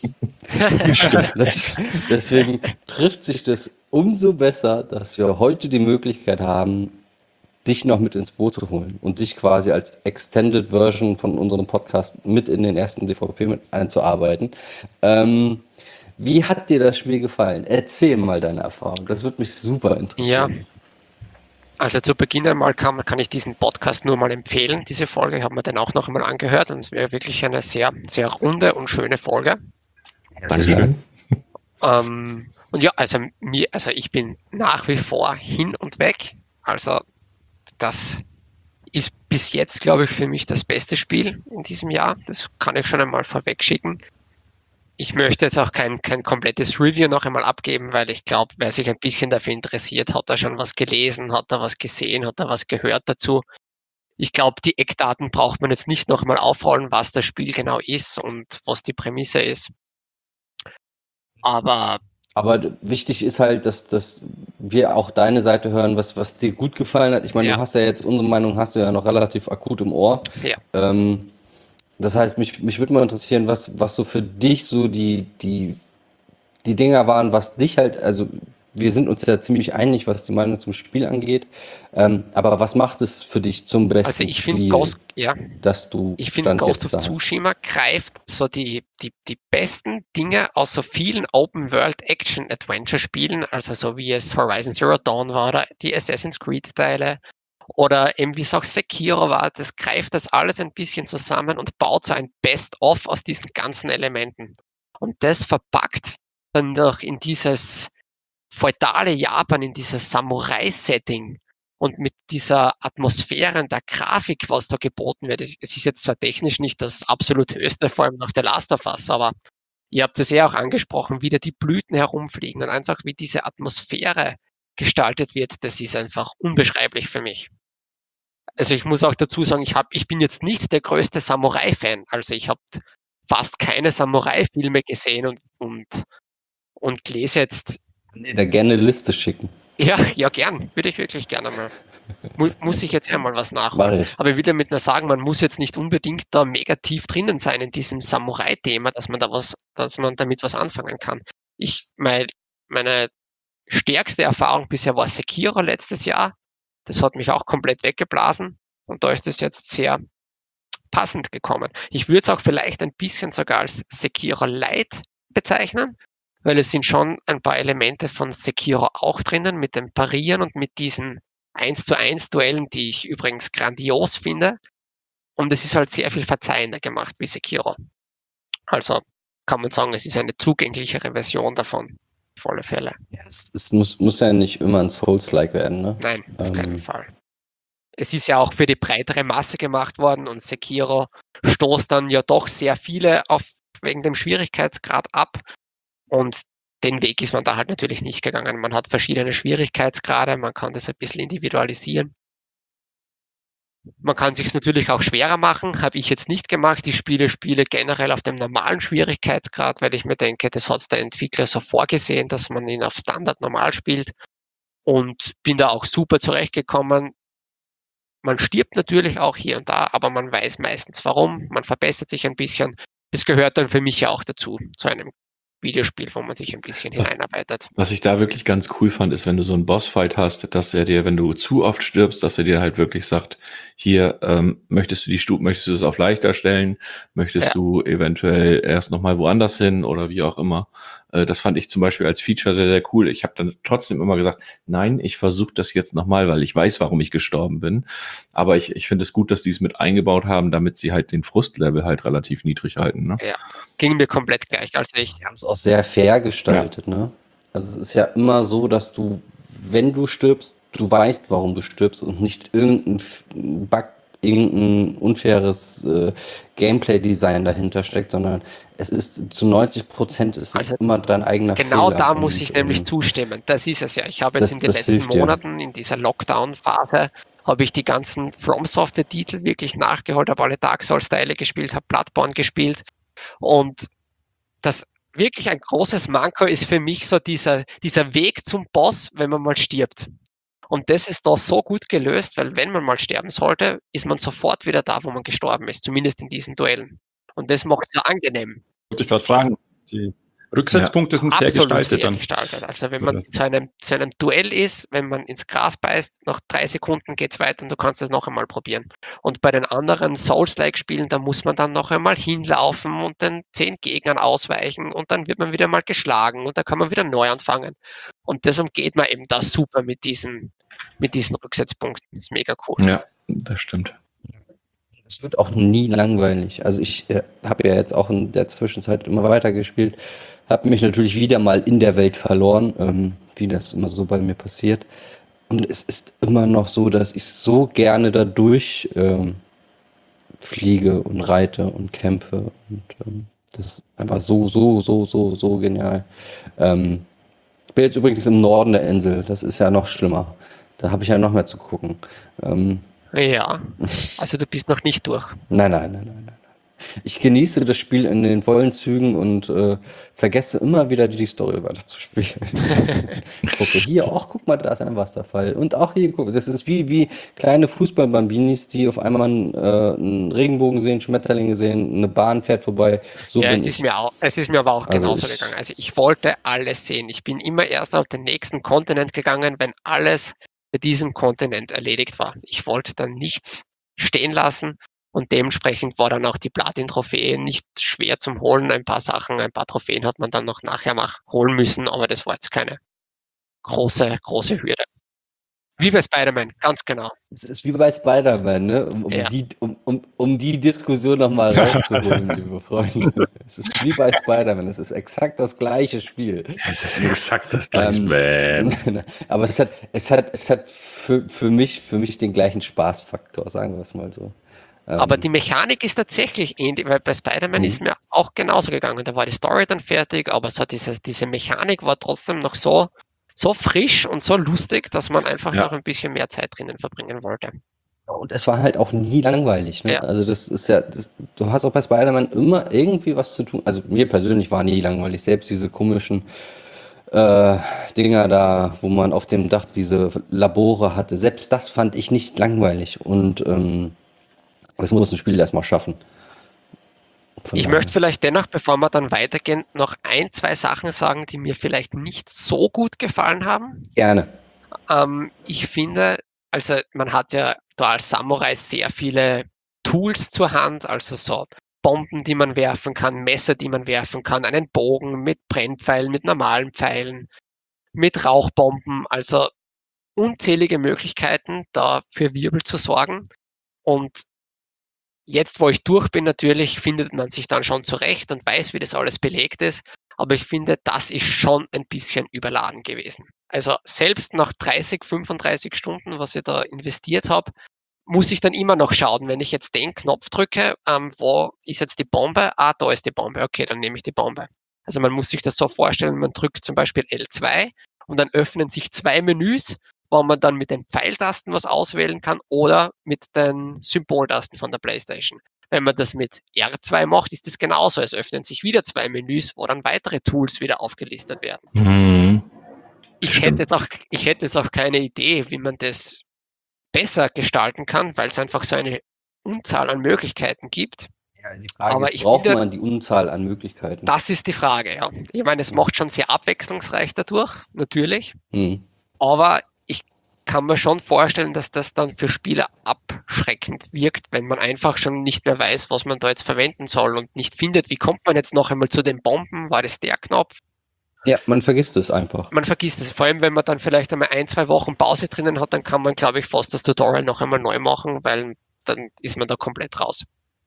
Das, deswegen trifft sich das umso besser, dass wir heute die Möglichkeit haben, dich noch mit ins Boot zu holen und dich quasi als Extended Version von unserem Podcast mit in den ersten D V P mit einzuarbeiten. Ähm, wie hat dir das Spiel gefallen? Erzähl mal deine Erfahrung. Das würde mich super interessieren. Also zu Beginn einmal kann, kann ich diesen Podcast nur mal empfehlen, diese Folge. Ich habe mir den auch noch einmal angehört und es wäre wirklich eine sehr, sehr runde und schöne Folge. Dankeschön. Ähm, und ja, also, mir, also ich bin nach wie vor hin und weg. Also das ist bis jetzt, glaube ich, für mich das beste Spiel in diesem Jahr. Das kann ich schon einmal vorweg schicken. Ich möchte jetzt auch kein, kein komplettes Review noch einmal abgeben, weil ich glaube, wer sich ein bisschen dafür interessiert, hat da schon was gelesen, hat da was gesehen, hat da was gehört dazu. Ich glaube, die Eckdaten braucht man jetzt nicht noch einmal aufrollen, was das Spiel genau ist und was die Prämisse ist. Aber Aber d- wichtig ist halt, dass, dass wir auch deine Seite hören, was, was dir gut gefallen hat. Ich meine, Ja. du hast ja jetzt, unsere Meinung hast du ja noch relativ akut im Ohr. ja, Ähm, das heißt, mich, mich würde mal interessieren, was, was so für dich so die, die, die Dinger waren, was dich halt, also wir sind uns ja ziemlich einig, was die Meinung zum Spiel angeht. Ähm, aber was macht es für dich zum besten also ich finde Spiel, Ghost, ja, dass du ich finde Stand Ghost jetzt of da hast? Tsushima greift so die, die, die besten Dinge aus so vielen Open-World-Action-Adventure-Spielen, also so wie es Horizon Zero Dawn war oder die Assassin's Creed-Teile oder eben wie es auch Sekiro war, das greift das alles ein bisschen zusammen und baut so ein Best-of aus diesen ganzen Elementen. Und das verpackt dann noch in dieses feudale Japan, in dieses Samurai-Setting und mit dieser Atmosphäre und der Grafik, was da geboten wird. Es es ist jetzt zwar technisch nicht das absolut höchste, vor allem nach The Last of Us, aber ihr habt es ja auch angesprochen, wie da die Blüten herumfliegen und einfach wie diese Atmosphäre gestaltet wird, das ist einfach unbeschreiblich für mich. Also ich muss auch dazu sagen, ich, hab, ich bin jetzt nicht der größte Samurai-Fan. Also ich habe fast keine Samurai-Filme gesehen und, und, und lese jetzt, Nee, da gerne eine Liste schicken. ja, ja gern, würde ich wirklich gerne mal. Mu muss ich jetzt einmal was Mach nachholen. ich. Aber ich will damit nur sagen, man muss jetzt nicht unbedingt da mega tief drinnen sein in diesem Samurai-Thema, dass man da was, dass man damit was anfangen kann. Ich, mein, meine stärkste Erfahrung bisher war Sekiro letztes Jahr. Das hat mich auch komplett weggeblasen und da ist es jetzt sehr passend gekommen. Ich würde es auch vielleicht ein bisschen sogar als Sekiro Lite bezeichnen, weil es sind schon ein paar Elemente von Sekiro auch drinnen mit dem Parieren und mit diesen eins zu eins Duellen, die ich übrigens grandios finde. Und es ist halt sehr viel verzeihender gemacht wie Sekiro. Also kann man sagen, es ist eine zugänglichere Version davon. Auf alle Fälle. Ja, es, es muss, muss ja nicht immer ein Souls-like werden, ne? Nein, auf Ähm. keinen Fall. Es ist ja auch für die breitere Masse gemacht worden und Sekiro stoßt dann ja doch sehr viele auf wegen dem Schwierigkeitsgrad ab. Und den Weg ist man da halt natürlich nicht gegangen. Man hat verschiedene Schwierigkeitsgrade, man kann das ein bisschen individualisieren. Man kann sich natürlich auch schwerer machen, habe ich jetzt nicht gemacht. Ich spiele Spiele generell auf dem normalen Schwierigkeitsgrad, weil ich mir denke, das hat der Entwickler so vorgesehen, dass man ihn auf Standard normal spielt und bin da auch super zurechtgekommen. Man stirbt natürlich auch hier und da, aber man weiß meistens warum. Man verbessert sich ein bisschen. Das gehört dann für mich ja auch dazu, zu einem Videospiel, wo man sich ein bisschen hineinarbeitet. Was ich da wirklich ganz cool fand, ist, wenn du so einen Bossfight hast, dass er dir, wenn du zu oft stirbst, dass er dir halt wirklich sagt, hier, ähm, möchtest du die Stufe, möchtest du es auf leichter stellen, möchtest Ja. du eventuell erst nochmal woanders hin oder wie auch immer. Äh, das fand ich zum Beispiel als Feature sehr, sehr cool. Ich habe dann trotzdem immer gesagt, nein, ich versuche das jetzt nochmal, weil ich weiß, warum ich gestorben bin. Aber ich, ich finde es gut, dass die es mit eingebaut haben, damit sie halt den Frustlevel halt relativ niedrig halten. Ne? Ja, ging mir komplett gleich. Also ich, Die haben es auch sehr fair gestaltet, ne? Also es ist ja immer so, dass du, wenn du stirbst, du weißt, warum du stirbst und nicht irgendein F- Bug, irgendein unfaires äh, Gameplay-Design dahinter steckt, sondern es ist zu neunzig Prozent ist es Also immer dein eigener genau Fehler. da muss Und, ich nämlich ähm, zustimmen. Das ist es ja. Ich habe jetzt das- in den das letzten hilft dir. Monaten, in dieser Lockdown-Phase, habe ich die ganzen From Software-Titel wirklich nachgeholt, habe alle Dark Souls-Teile gespielt, habe Bloodborne gespielt und das wirklich ein großes Manko ist für mich so dieser, dieser Weg zum Boss, wenn man mal stirbt. Und das ist da so gut gelöst, weil wenn man mal sterben sollte, ist man sofort wieder da, wo man gestorben ist, zumindest in diesen Duellen. Und das macht es ja angenehm. Wollte ich gerade fragen, die Rücksetzpunkte sind fair Absolut gestaltet fair dann. gestaltet. Also wenn man Oder? zu einem, zu einem Duell ist, wenn man ins Gras beißt, nach drei Sekunden geht's weiter und du kannst es noch einmal probieren. Und bei den anderen Souls-like-Spielen, da muss man dann noch einmal hinlaufen und den zehn Gegnern ausweichen und dann wird man wieder mal geschlagen und da kann man wieder neu anfangen. Und das umgeht man eben da super mit diesen mit diesen Rücksetzpunkten. Das ist mega cool. Ja, das stimmt. Es wird auch nie langweilig. Also ich äh, habe ja jetzt auch in der Zwischenzeit immer weiter gespielt, habe mich natürlich wieder mal in der Welt verloren, ähm, wie das immer so bei mir passiert. Und es ist immer noch so, dass ich so gerne da durch ähm, fliege und reite und kämpfe. Und ähm, das ist einfach so, so, so, so, so genial. Ähm, ich bin jetzt übrigens im Norden der Insel. Das ist ja noch schlimmer. Da habe ich ja noch mehr zu gucken. Ähm, Ja, also du bist noch nicht durch. Nein, nein, nein, nein, nein. Ich genieße das Spiel in den vollen Zügen und äh, vergesse immer wieder die Story weiter zu spielen. Gucke hier, ach guck mal, da ist ein Wasserfall. Und auch hier, guck, das ist wie, wie kleine Fußballbambinis, die auf einmal einen, äh, einen Regenbogen sehen, Schmetterlinge sehen, eine Bahn fährt vorbei. So ja, bin es ist, ich. mir auch, es ist mir aber auch Also genauso ich- gegangen. Also ich wollte alles sehen. Ich bin immer erst auf den nächsten Kontinent gegangen, wenn alles bei diesem Kontinent erledigt war. Ich wollte dann nichts stehen lassen und dementsprechend war dann auch die Platin-Trophäe nicht schwer zum Holen. Ein paar Sachen, ein paar Trophäen hat man dann noch nachher mal holen müssen, aber das war jetzt keine große, große Hürde. Wie bei Spider-Man, ganz genau. Es ist wie bei Spider-Man, ne? um, um, Ja. die, um, um, um die Diskussion nochmal rauszuholen, liebe Freunde. Es ist wie bei Spider-Man, es ist exakt das gleiche Spiel. Es ist exakt das gleiche. Ähm, Man. Aber es hat, es hat, es hat für, für, mich, für mich den gleichen Spaßfaktor, sagen wir es mal so. Ähm, Aber die Mechanik ist tatsächlich ähnlich, weil bei Spider-Man Mhm. ist mir auch genauso gegangen. Da war die Story dann fertig, aber so diese, diese Mechanik war trotzdem noch so, so frisch und so lustig, dass man einfach Ja. noch ein bisschen mehr Zeit drinnen verbringen wollte. Und es war halt auch nie langweilig. Ne? Ja. Also das ist ja, das, du hast auch bei Spider-Man immer irgendwie was zu tun. Also mir persönlich war nie langweilig. Selbst diese komischen äh, Dinger da, wo man auf dem Dach diese Labore hatte, selbst das fand ich nicht langweilig. Und ähm, das muss ein Spiel erstmal schaffen. Von Ich daher. möchte vielleicht dennoch, bevor wir dann weitergehen, noch ein, zwei Sachen sagen, die mir vielleicht nicht so gut gefallen haben. Gerne. Ähm, ich finde, also man hat ja da als Samurai sehr viele Tools zur Hand, also so Bomben, die man werfen kann, Messer, die man werfen kann, einen Bogen mit Brennpfeilen, mit normalen Pfeilen, mit Rauchbomben, also unzählige Möglichkeiten, da für Wirbel zu sorgen. Und jetzt, wo ich durch bin, natürlich findet man sich dann schon zurecht und weiß, wie das alles belegt ist. Aber ich finde, das ist schon ein bisschen überladen gewesen. Also selbst nach dreißig, fünfunddreißig Stunden, was ich da investiert habe, muss ich dann immer noch schauen, wenn ich jetzt den Knopf drücke, ähm, wo ist jetzt die Bombe? Ah, da ist die Bombe. Okay, dann nehme ich die Bombe. Also man muss sich das so vorstellen, man drückt zum Beispiel L zwei und dann öffnen sich zwei Menüs, wo man dann mit den Pfeiltasten was auswählen kann oder mit den Symboltasten von der PlayStation. Wenn man das mit R zwei macht, ist das genauso. Es öffnen sich wieder zwei Menüs, wo dann weitere Tools wieder aufgelistet werden. Mhm. Ich Stimmt. hätte, auch, ich hätte jetzt auch keine Idee, wie man das besser gestalten kann, weil es einfach so eine Unzahl an Möglichkeiten gibt. Ja, die Frage Aber ist, ich braucht finde- man die Unzahl an Möglichkeiten? Das ist die Frage, ja. Ich meine, es macht schon sehr abwechslungsreich dadurch, natürlich. Hm. Aber ich kann mir schon vorstellen, dass das dann für Spieler abschreckend wirkt, wenn man einfach schon nicht mehr weiß, was man da jetzt verwenden soll und nicht findet, wie kommt man jetzt noch einmal zu den Bomben? War das der Knopf? Ja, man vergisst es einfach. Man vergisst es. Vor allem, wenn man dann vielleicht einmal ein, zwei Wochen Pause drinnen hat, dann kann man, glaube ich, fast das Tutorial noch einmal neu machen, weil dann ist man da komplett raus.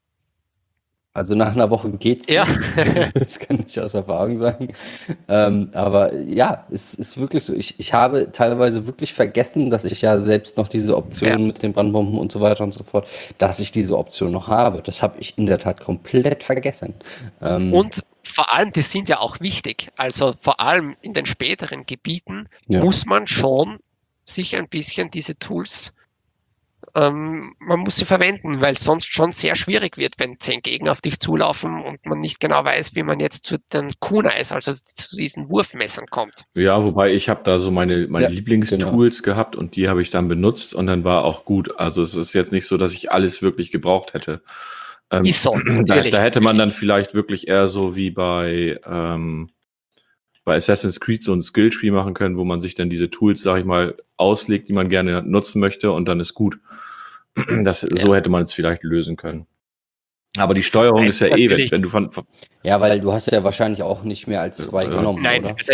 Also nach einer Woche geht's. Ja. nicht. Das kann ich aus Erfahrung sagen. Ähm, aber ja, es ist wirklich so. Ich, ich habe teilweise wirklich vergessen, dass ich ja selbst noch diese Option Ja. mit den Brandbomben und so weiter und so fort, dass ich diese Option noch habe. Das habe ich in der Tat komplett vergessen. Ähm, Und vor allem, die sind ja auch wichtig. Also vor allem in den späteren Gebieten ja. muss man schon sich ein bisschen diese Tools, ähm, man muss sie verwenden, weil es sonst schon sehr schwierig wird, wenn zehn Gegner auf dich zulaufen und man nicht genau weiß, wie man jetzt zu den Kunais, also zu diesen Wurfmessern kommt. Ja, wobei ich habe da so meine, meine Ja, Lieblingstools gehabt und die habe ich dann benutzt und dann war auch gut. Also es ist jetzt nicht so, dass ich alles wirklich gebraucht hätte. Ähm, Ist so, da, natürlich. da hätte man dann vielleicht wirklich eher so wie bei, ähm, bei Assassin's Creed so ein Skilltree machen können, wo man sich dann diese Tools, sag ich mal, auslegt, die man gerne nutzen möchte und dann ist gut. Das, so hätte man es vielleicht lösen können. Aber die Steuerung Nein, ist ja eh, wenn, natürlich. wenn du von, von ja, weil du hast ja wahrscheinlich auch nicht mehr als zwei Ja. genommen, Nein, oder? also ihr,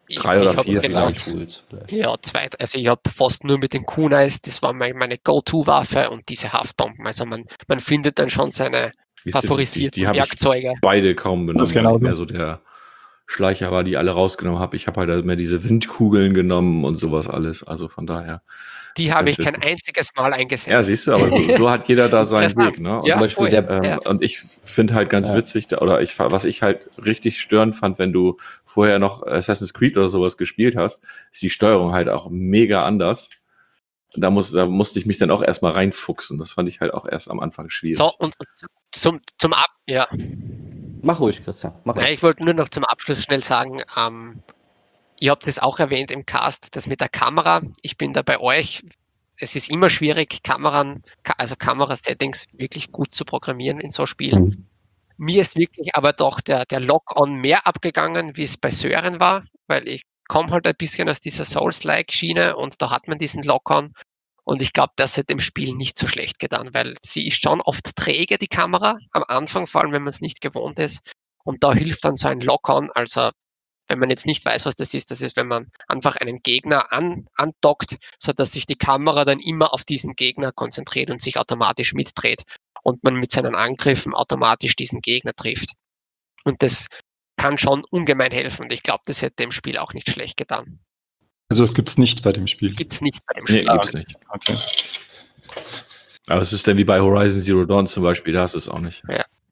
Ich, Drei oder ich hab vier genau, vielleicht. Tools vielleicht. ja, zwei, also ich habe fast nur mit den Kunais, das war mein, meine Go-To-Waffe und diese Haftbomben. Also man, man findet dann schon seine Siehst du, die, die, favorisierten die habe ich Werkzeuge. beide kaum Das genommen, ist weil genau ich mehr so. so der Schleicher war, die alle rausgenommen habe. Ich habe halt mehr diese Windkugeln genommen und sowas alles. Also von daher. Die ist habe dann ich kein wirklich- einziges Mal Ja, eingesetzt. siehst du, aber so, so hat jeder da seinen Interessant. Weg. Ne? Und, Ja, Zum Beispiel voll. der- ähm, ja. und ich finde halt ganz Ja. witzig, da- oder ich, was ich halt richtig störend fand, wenn du vorher noch Assassin's Creed oder sowas gespielt hast, ist die Steuerung halt auch mega anders. Da, muss, da musste ich mich dann auch erstmal reinfuchsen. Das fand ich halt auch erst am Anfang schwierig. So, und zum, zum Ab, ja. Mach ruhig, Christian. Mach Nein, ruhig. ich wollte nur noch zum Abschluss schnell sagen, ähm, ihr habt es auch erwähnt im Cast, das mit der Kamera. Ich bin da bei euch. Es ist immer schwierig, Kameran, Ka- also Kamerasettings wirklich gut zu programmieren in so Spielen. Mhm. Mir ist wirklich aber doch der, der Lock-on mehr abgegangen, wie es bei Sören war, weil ich komme halt ein bisschen aus dieser Souls-like-Schiene und da hat man diesen Lock-on und ich glaube, das hat dem Spiel nicht so schlecht getan, weil sie ist schon oft träge, die Kamera, am Anfang, vor allem wenn man es nicht gewohnt ist und da hilft dann so ein Lock-on, also wenn man jetzt nicht weiß, was das ist, das ist, wenn man einfach einen Gegner an, andockt, sodass sich die Kamera dann immer auf diesen Gegner konzentriert und sich automatisch mitdreht und man mit seinen Angriffen automatisch diesen Gegner trifft. Und das kann schon ungemein helfen. Und ich glaube, das hätte dem Spiel auch nicht schlecht getan. Also das gibt es nicht bei dem Spiel. Gibt es nicht bei dem Nee, Spiel. gibt's nicht. Okay. Aber es ist dann wie bei Horizon Zero Dawn zum Beispiel, da hast du es auch nicht.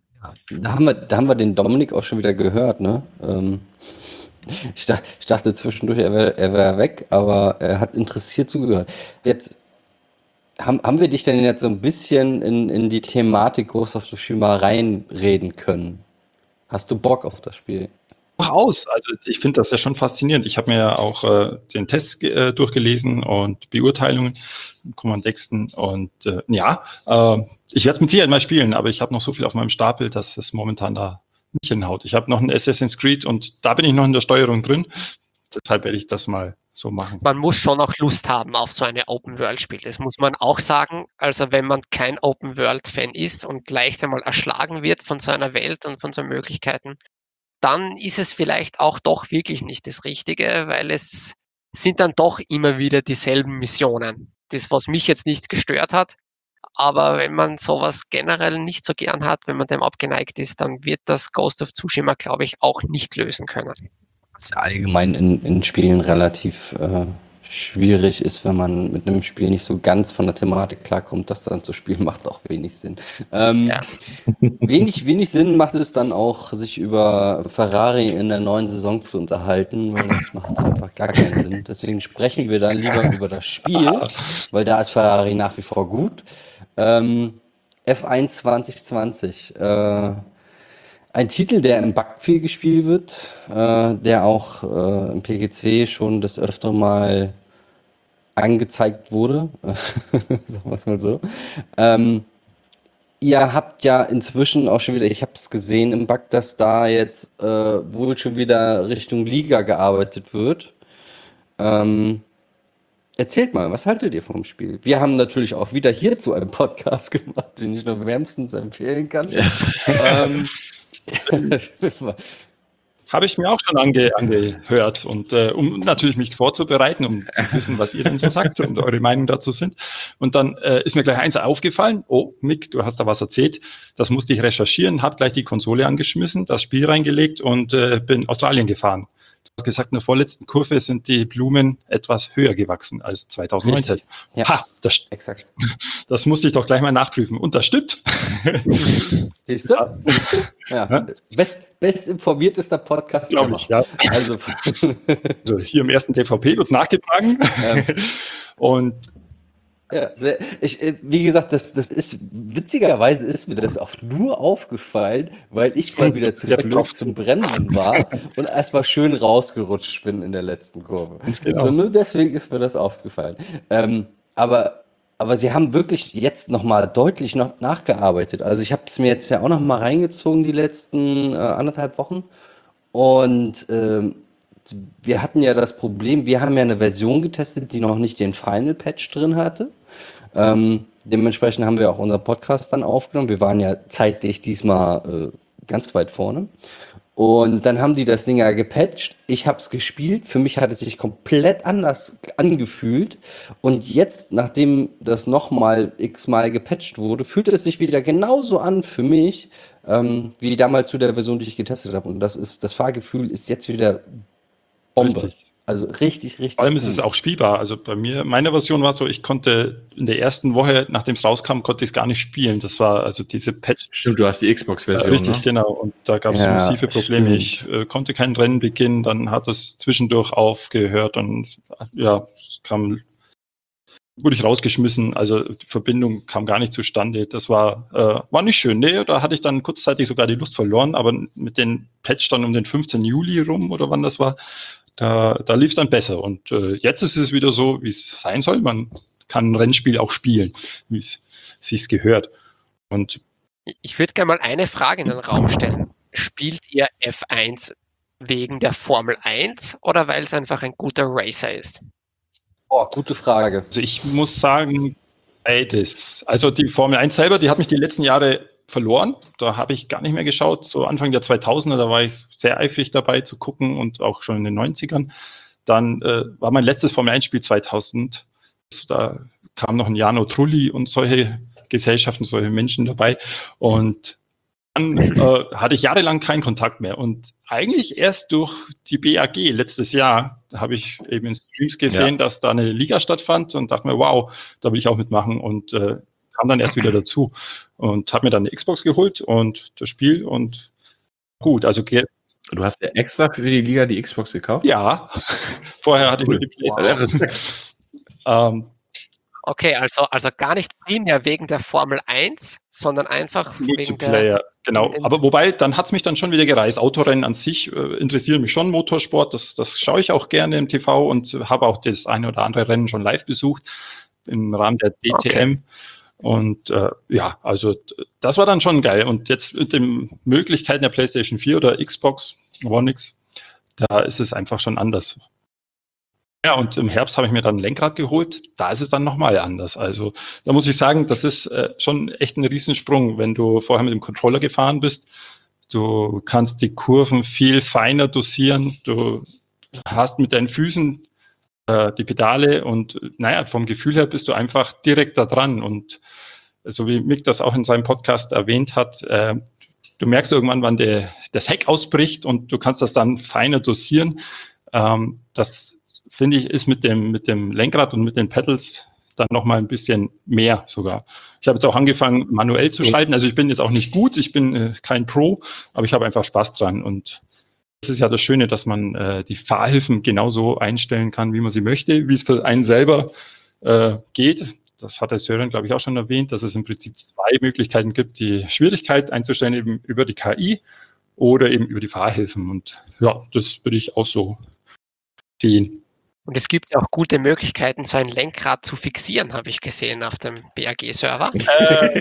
Da haben, wir, da haben wir den Dominik auch schon wieder gehört, ne? Ähm, ich, dachte, ich dachte zwischendurch, er wäre er wär weg, aber er hat interessiert zugehört. Jetzt haben, haben wir dich denn jetzt so ein bisschen in, in die Thematik Ghost of Tsushima reinreden können? Hast du Bock auf das Spiel? Durchaus. Also ich finde das ja schon faszinierend. Ich habe mir ja auch äh, den Test äh, durchgelesen und Beurteilungen im Kommandexten und äh, ja, äh, ich werde es mit Sicherheit mal spielen, aber ich habe noch so viel auf meinem Stapel, dass es momentan da nicht hinhaut. Ich habe noch ein Assassin's Creed und da bin ich noch in der Steuerung drin. Deshalb werde ich das mal so machen. Man muss schon auch Lust haben auf so eine Open-World-Spiel. Das muss man auch sagen. Also wenn man kein Open-World-Fan ist und leicht einmal erschlagen wird von so einer Welt und von so Möglichkeiten, dann ist es vielleicht auch doch wirklich nicht das Richtige, weil es sind dann doch immer wieder dieselben Missionen. Das, was mich jetzt nicht gestört hat, aber wenn man sowas generell nicht so gern hat, wenn man dem abgeneigt ist, dann wird das Ghost of Tsushima, glaube ich, auch nicht lösen können. Was ja allgemein in, in Spielen relativ äh, schwierig ist, wenn man mit einem Spiel nicht so ganz von der Thematik klarkommt, das dann zu spielen, macht auch wenig Sinn. Ähm, Ja. wenig, wenig Sinn macht es dann auch, sich über Ferrari in der neuen Saison zu unterhalten, weil das macht einfach gar keinen Sinn. Deswegen sprechen wir dann lieber über das Spiel, weil da ist Ferrari nach wie vor gut. Ähm, F eins zwanzig zwanzig. Äh, ein Titel, der im Bug viel gespielt wird, äh, der auch äh, im P G C schon das öfter mal angezeigt wurde, sagen wir es mal so. Ähm, ihr habt ja inzwischen auch schon wieder, ich habe es gesehen im Bug, dass da jetzt äh, wohl schon wieder Richtung Liga gearbeitet wird. Ähm, erzählt mal, was haltet ihr vom Spiel? Wir haben natürlich auch wieder hierzu einen Podcast gemacht, den ich nur wärmstens empfehlen kann. Ja. ähm, Habe ich mir auch schon ange, angehört und äh, um natürlich mich vorzubereiten, um zu wissen, was ihr denn so sagt und eure Meinung dazu sind. Und dann äh, ist mir gleich eins aufgefallen. Oh, Mick, du hast da was erzählt. Das musste ich recherchieren, habe gleich die Konsole angeschmissen, das Spiel reingelegt und äh, bin Australien gefahren. Du hast gesagt, in der vorletzten Kurve sind die Blumen etwas höher gewachsen als zweitausendneunzehn. Richtig, ja. Ha, das, exakt. das musste ich doch gleich mal nachprüfen. Und das stimmt. Siehst du? Siehst du? Ja. Ja. Best, best informiertester Podcast Glaube ever. ich, ja. Also, Also hier im ersten D V P wird es nachgetragen. Ähm. Und ja, sehr, ich, äh, wie gesagt, das, das ist, witzigerweise ist mir das auch nur aufgefallen, weil ich mal wieder zu Sehr blöd betroffen. zum Bremsen war und erstmal schön rausgerutscht bin in der letzten Kurve. genau. So, nur deswegen ist mir das aufgefallen. Ähm, aber, aber sie haben wirklich jetzt nochmal deutlich noch nachgearbeitet. Also ich habe es mir jetzt ja auch nochmal reingezogen, die letzten äh, anderthalb Wochen. Und ähm, wir hatten ja das Problem, wir haben ja eine Version getestet, die noch nicht den Final Patch drin hatte. Ähm, dementsprechend haben wir auch unseren Podcast dann aufgenommen. Wir waren ja zeitlich diesmal äh, ganz weit vorne. Und dann haben die das Ding ja gepatcht. Ich habe es gespielt. Für mich hat es sich komplett anders angefühlt. Und jetzt, nachdem das nochmal x-mal gepatcht wurde, fühlt es sich wieder genauso an für mich, ähm, wie damals zu der Version, die ich getestet habe. Und das ist, das Fahrgefühl ist jetzt wieder Bombe. Richtig. Also richtig, richtig. Vor allem ist gut. es auch spielbar. Also bei mir, meine Version war so, ich konnte in der ersten Woche, nachdem es rauskam, konnte ich es gar nicht spielen. Das war also diese Patch. Stimmt, du hast die Xbox-Version, Ja, richtig, ne? genau. Und da gab es Ja, massive Probleme. stimmt. Ich äh, konnte kein Rennen beginnen, dann hat es zwischendurch aufgehört und ja, es kam, wurde ich rausgeschmissen. Also die Verbindung kam gar nicht zustande. Das war, äh, war nicht schön. Nee, da hatte ich dann kurzzeitig sogar die Lust verloren, aber mit den Patch dann um den fünfzehnten Juli rum oder wann das war, da, da lief es dann besser. Und äh, jetzt ist es wieder so, wie es sein soll. Man kann ein Rennspiel auch spielen, wie es sich gehört. Und Ich würde gerne mal eine Frage in den Raum stellen. Spielt ihr F eins wegen der Formel eins oder weil es einfach ein guter Racer ist? Oh, gute Frage. Also ich muss sagen, beides. Also die Formel eins selber, die hat mich die letzten Jahre verloren. Da habe ich gar nicht mehr geschaut. So Anfang der zweitausender, da war ich sehr eifrig dabei zu gucken und auch schon in den neunzigern. Dann äh, war mein letztes Formel eins Spiel zweitausend. Da kam noch ein Jarno Trulli und solche Gesellschaften, solche Menschen dabei. Und dann äh, hatte ich jahrelang keinen Kontakt mehr. Und eigentlich erst durch die B A G letztes Jahr habe ich eben in Streams gesehen, Ja. dass da eine Liga stattfand und dachte mir, wow, da will ich auch mitmachen. Und äh, kam dann erst wieder dazu und habe mir dann eine Xbox geholt und das Spiel und gut, also ge- Du hast ja extra für die Liga die Xbox gekauft? ja, vorher hatte ich nur die PlayStation. Ähm, Okay, also, also gar nicht primär wegen der Formel eins, sondern einfach wegen der. Multiplayer, genau. wegen dem- Aber wobei, dann hat es mich dann schon wieder gereizt. Autorennen an sich äh, interessieren mich schon, Motorsport, das, das schaue ich auch gerne im T V und habe auch das eine oder andere Rennen schon live besucht im Rahmen der D T M. Und äh, ja, also das war dann schon geil. Und jetzt mit den Möglichkeiten der PlayStation vier oder Xbox One X, da ist es einfach schon anders. Ja, und im Herbst habe ich mir dann ein Lenkrad geholt. Da ist es dann nochmal anders. Also da muss ich sagen, das ist äh, schon echt ein Riesensprung, wenn du vorher mit dem Controller gefahren bist. Du kannst die Kurven viel feiner dosieren. Du hast mit deinen Füßen äh, die Pedale und naja, vom Gefühl her bist du einfach direkt da dran. Und so wie Mick das auch in seinem Podcast erwähnt hat, äh, du merkst irgendwann, wann der, das Heck ausbricht und du kannst das dann feiner dosieren. Ähm, das finde ich, ist mit dem, mit dem Lenkrad und mit den Pedals dann nochmal ein bisschen mehr sogar. Ich habe jetzt auch angefangen, manuell zu schalten. Also ich bin jetzt auch nicht gut, ich bin äh, kein Pro, aber ich habe einfach Spaß dran. Und das ist ja das Schöne, dass man äh, die Fahrhilfen genauso einstellen kann, wie man sie möchte, wie es für einen selber äh, geht. Das hat der Sören, glaube ich, auch schon erwähnt, dass es im Prinzip zwei Möglichkeiten gibt, die Schwierigkeit einzustellen, eben über die K I oder eben über die Fahrhilfen. Und ja, das würde ich auch so sehen. Und es gibt ja auch gute Möglichkeiten, so ein Lenkrad zu fixieren, habe ich gesehen auf dem B A G-Server. Äh,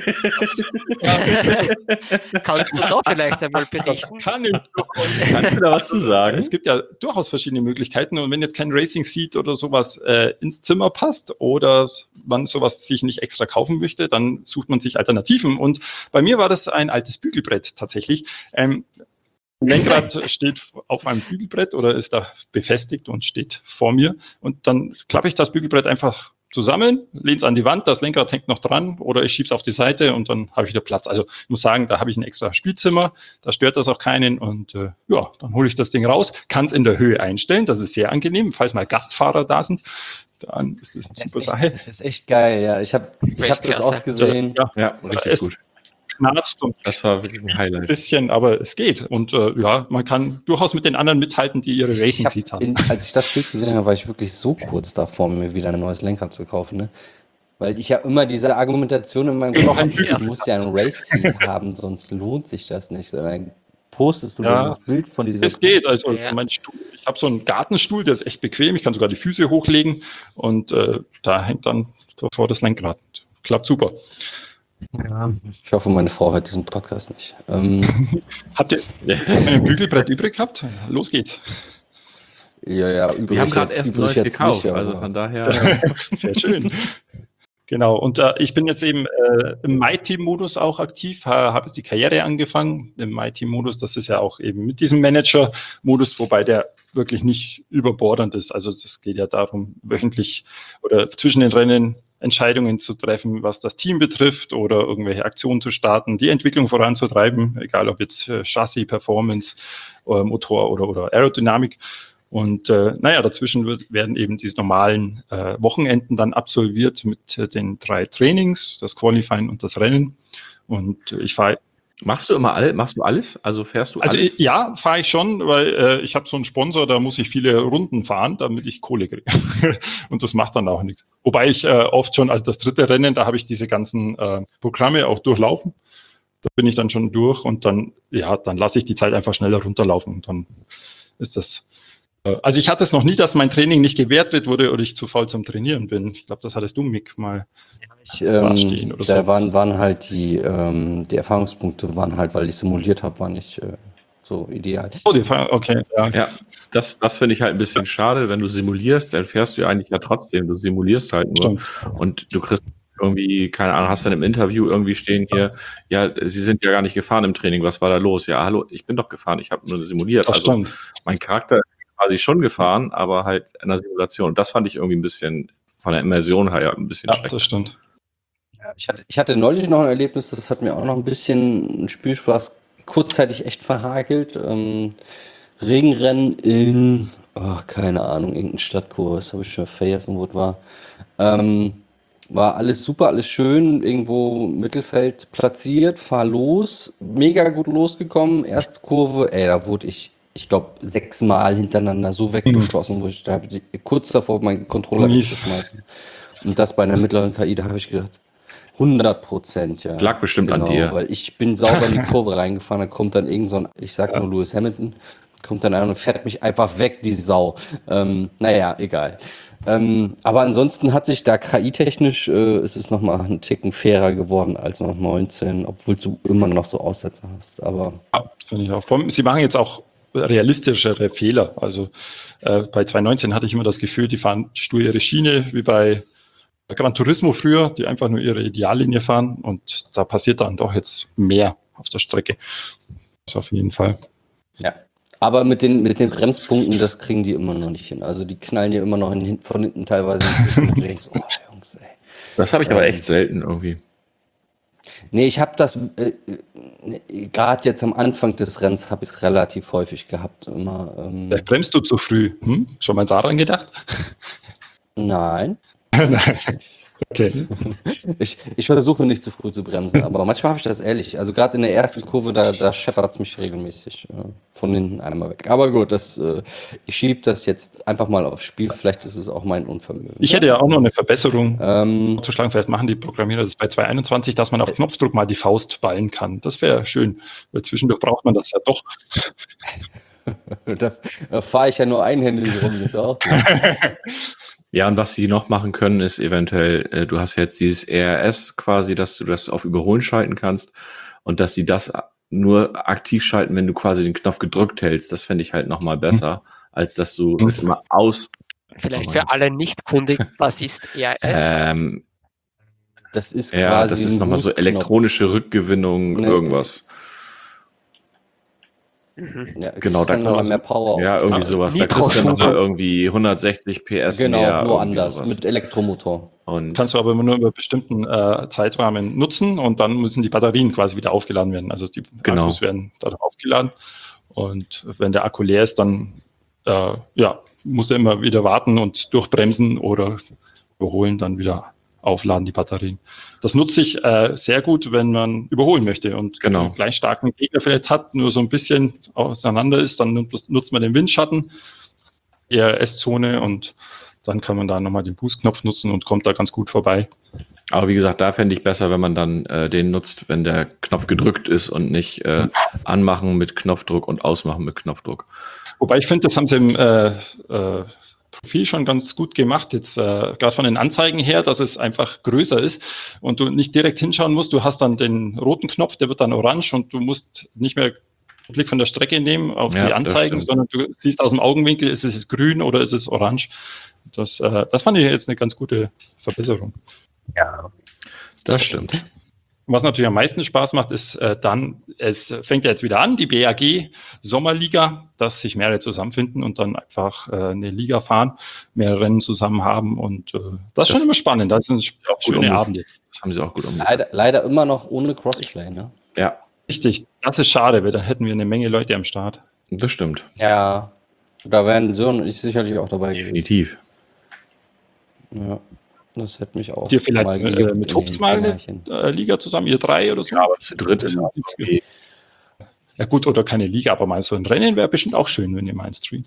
Kannst du da vielleicht einmal berichten? kann ich Kannst du da was zu sagen? Es gibt ja durchaus verschiedene Möglichkeiten und wenn jetzt kein Racing Seat oder sowas äh, ins Zimmer passt oder man sowas sich nicht extra kaufen möchte, dann sucht man sich Alternativen. Und bei mir war das ein altes Bügelbrett tatsächlich. Ähm, Ein Lenkrad steht auf einem Bügelbrett oder ist da befestigt und steht vor mir. Und dann klappe ich das Bügelbrett einfach zusammen, lehne es an die Wand, das Lenkrad hängt noch dran oder ich schiebe es auf die Seite und dann habe ich wieder Platz. Also ich muss sagen, da habe ich ein extra Spielzimmer, da stört das auch keinen und äh, ja, dann hole ich das Ding raus, kann es in der Höhe einstellen, das ist sehr angenehm, falls mal Gastfahrer da sind, dann ist das eine Das ist super echt, Sache. das ist echt geil, ja. Ich habe ich hab das Weltklasse. auch gesehen. Ja, Ja, richtig es gut. knarzt und Das war wirklich ein ein Highlight. bisschen, aber es geht. Und äh, ja, man kann durchaus mit den anderen mithalten, die ihre Ich Racing hab Seats haben. in, als ich das Bild gesehen habe, war ich wirklich so kurz davor, mir wieder ein neues Lenkrad zu kaufen. Ne? Weil ich ja immer diese Argumentation in meinem Kopf habe, du musst ja ein Race-Seat haben, sonst lohnt sich das nicht. Sondern postest du Ja. dieses Bild von dieser... Es geht, also Ja. mein Stuhl, ich habe so einen Gartenstuhl, der ist echt bequem, ich kann sogar die Füße hochlegen und äh, da hängt dann davor das Lenkrad. Klappt super. Ja. Ich hoffe, meine Frau hört diesen Podcast nicht. Ähm, Habt ihr ein Bügelbrett übrig gehabt? Los geht's. ja, ja, übrig Wir haben gerade jetzt- erst ein übrig neues jetzt gekauft, nicht, also aber- von daher. Sehr schön. Genau, und äh, ich bin jetzt eben äh, im My-Team-Modus auch aktiv, ha, habe jetzt die Karriere angefangen im My-Team-Modus. Das ist ja auch eben mit diesem Manager-Modus, wobei der wirklich nicht überbordend ist. Also es geht ja darum, wöchentlich oder zwischen den Rennen Entscheidungen zu treffen, was das Team betrifft oder irgendwelche Aktionen zu starten, die Entwicklung voranzutreiben, egal ob jetzt äh, Chassis, Performance, äh, Motor oder, oder Aerodynamik. Und äh, naja, dazwischen wird, werden eben diese normalen äh, Wochenenden dann absolviert mit äh, den drei Trainings, das Qualifying und das Rennen. Und äh, ich fahre... Machst du immer alle, machst du alles? Also fährst du Also alles? ich, ja, fahre ich schon, weil äh, ich habe so einen Sponsor, da muss ich viele Runden fahren, damit ich Kohle kriege. Und das macht dann auch nichts. Wobei ich äh, oft schon, also das dritte Rennen, da habe ich diese ganzen äh, Programme auch durchlaufen. Da bin ich dann schon durch und dann, ja, dann lasse ich die Zeit einfach schneller runterlaufen und dann ist das... Also ich hatte es noch nie, dass mein Training nicht gewährt wird wurde oder ich zu faul zum Trainieren bin. Ich glaube, das hattest du, Mick, mal Ich, ähm, stehen oder da so. waren, waren halt die, ähm, die Erfahrungspunkte waren halt, weil ich simuliert habe, war nicht äh, so ideal. Oh, die Frage, okay, ja. Ja, das, das finde ich halt ein bisschen schade. Wenn du simulierst, dann fährst du ja eigentlich ja trotzdem. Du simulierst halt nur. Stimmt. Und du kriegst irgendwie, keine Ahnung, hast dann im Interview irgendwie stehen hier, ja, sie sind ja gar nicht gefahren im Training, was war da los? Ja, hallo, ich bin doch gefahren, ich habe nur simuliert. Das Also stimmt. mein Charakter ist quasi schon gefahren, aber halt in der Simulation. Und das fand ich irgendwie ein bisschen, von der Immersion her ein bisschen Ja, schlecht. das stimmt. Ja, ich, hatte, ich hatte neulich noch ein Erlebnis, das hat mir auch noch ein bisschen Spielspaß kurzzeitig echt verhagelt. Ähm, Regenrennen in, ach, keine Ahnung, irgendein Stadtkurs, habe ich schon vergessen, wo es war. Ähm, war alles super, alles schön, irgendwo im Mittelfeld platziert, fahr los, mega gut losgekommen, erste Kurve, ey, da wurde ich, ich glaube, sechsmal hintereinander so weggeschossen, wo ich da hab ich kurz davor meinen Controller Mies. wegzuschmeißen. Und das bei einer mittleren K I, da habe ich gedacht, hundert Prozent, ja. Lag bestimmt an dir. Weil ich bin sauber in die Kurve reingefahren, da kommt dann irgend so ein, ich sag Ja. nur Lewis Hamilton, kommt dann einer und fährt mich einfach weg, die Sau. Ähm, naja, egal. Ähm, aber ansonsten hat sich da K I-technisch, äh, ist es nochmal einen Ticken fairer geworden als noch neunzehn, obwohl du immer noch so Aussätze hast. Aber Ja, finde ich auch. Vor allem, sie machen jetzt auch realistischere Fehler. Also äh, bei zwanzig neunzehn hatte ich immer das Gefühl, die fahren stur ihre Schiene, wie bei Gran Turismo früher, die einfach nur ihre Ideallinie fahren und da passiert dann doch jetzt mehr auf der Strecke. Das auf jeden Fall. ja. Aber mit den, mit den Bremspunkten, das kriegen die immer noch nicht hin. Also die knallen ja immer noch in, von hinten teilweise. Und du denkst, oh Jungs, ey. Das habe ich aber Ähm, echt selten irgendwie. Nee, ich habe das, äh, äh, gerade jetzt am Anfang des Rennens habe ich es relativ häufig gehabt. Immer, ähm, Vielleicht bremst du zu früh. Hm? Schon mal daran gedacht? nein. Nein. Okay. Ich, ich versuche nicht zu früh zu bremsen, aber manchmal habe ich das ehrlich. Also gerade in der ersten Kurve, da, da scheppert es mich regelmäßig äh, von hinten einmal weg. Aber gut, das, äh, ich schiebe das jetzt einfach mal aufs Spiel. Vielleicht ist es auch mein Unvermögen. Ich hätte ja auch noch eine Verbesserung Ähm, vorzuschlagen. Vielleicht machen die Programmierer das bei zwei einundzwanzig, dass man auf Knopfdruck mal die Faust ballen kann. Das wäre schön, weil zwischendurch braucht man das ja doch. da da fahre ich ja nur einhändig rum, das ist auch gut. Ja, und was sie noch machen können, ist eventuell, äh, du hast jetzt dieses E R S quasi, dass du das auf Überholen schalten kannst und dass sie das nur aktiv schalten, wenn du quasi den Knopf gedrückt hältst. Das fände ich halt nochmal besser, als dass du Mhm. es immer aus... Vielleicht für alle Nicht-Kundigen, was ist E R S? Ähm, Das ist ja, quasi das ist ein nochmal so Boost-Knopf. elektronische Rückgewinnung, Ne. irgendwas. Mhm. Ja, Genau, kriegst da dann kann noch man mehr Power. Ja, auf. irgendwie Ah, sowas. Da kriegst du dann Nitro-Schub. so irgendwie hundertsechzig P S Genau, mehr. nur irgendwie anders, sowas. mit Elektromotor. Und Kannst du aber nur über bestimmten äh, Zeitrahmen nutzen und dann müssen die Batterien quasi wieder aufgeladen werden. Also die Genau. Akkus werden dann aufgeladen und wenn der Akku leer ist, dann äh, ja, musst du immer wieder warten und durchbremsen oder überholen, dann wieder aufladen die Batterien. Das nutzt sich äh, sehr gut, wenn man überholen möchte und Genau. einen gleich starken Gegner vielleicht hat, nur so ein bisschen auseinander ist, dann nutzt, nutzt man den Windschatten, E R S-Zone und dann kann man da nochmal den Boost-Knopf nutzen und kommt da ganz gut vorbei. Aber wie gesagt, da fände ich besser, wenn man dann äh, den nutzt, wenn der Knopf gedrückt ist und nicht äh, anmachen mit Knopfdruck und ausmachen mit Knopfdruck. Wobei ich finde, das haben sie im äh, äh, Profil schon ganz gut gemacht, jetzt äh, gerade von den Anzeigen her, dass es einfach größer ist und du nicht direkt hinschauen musst. Du hast dann den roten Knopf, der wird dann orange und du musst nicht mehr einen Blick von der Strecke nehmen auf Ja, die das Anzeigen, stimmt. sondern du siehst aus dem Augenwinkel, ist es grün oder ist es orange. Das, äh, das fand ich jetzt eine ganz gute Verbesserung. Ja. Das stimmt. Was natürlich am meisten Spaß macht, ist äh, dann, es fängt ja jetzt wieder an, die B A G Sommerliga, dass sich mehrere zusammenfinden und dann einfach äh, eine Liga fahren, mehrere Rennen zusammen haben und äh, das ist Das- schon immer spannend. Das sind auch gut schöne umgesetzt. Abende. Das haben sie auch gut umgesetzt. Leider, leider immer noch ohne Crossplay, ne? Ja, Richtig, das ist schade, weil dann hätten wir eine Menge Leute am Start. das stimmt. Ja. Da wären Sören und ich sicherlich auch dabei gewesen. Definitiv. Ja. Das hätte mich auch Habt ihr vielleicht mal äh, gejuckt mit in Hubs den mal eine Fingerchen. äh, Liga zusammen, ihr drei oder so? Ja, aber zu dritt ist auch okay. Ja gut, oder keine Liga, aber mal so ein Rennen wäre bestimmt auch schön, wenn ihr mal einen streamt.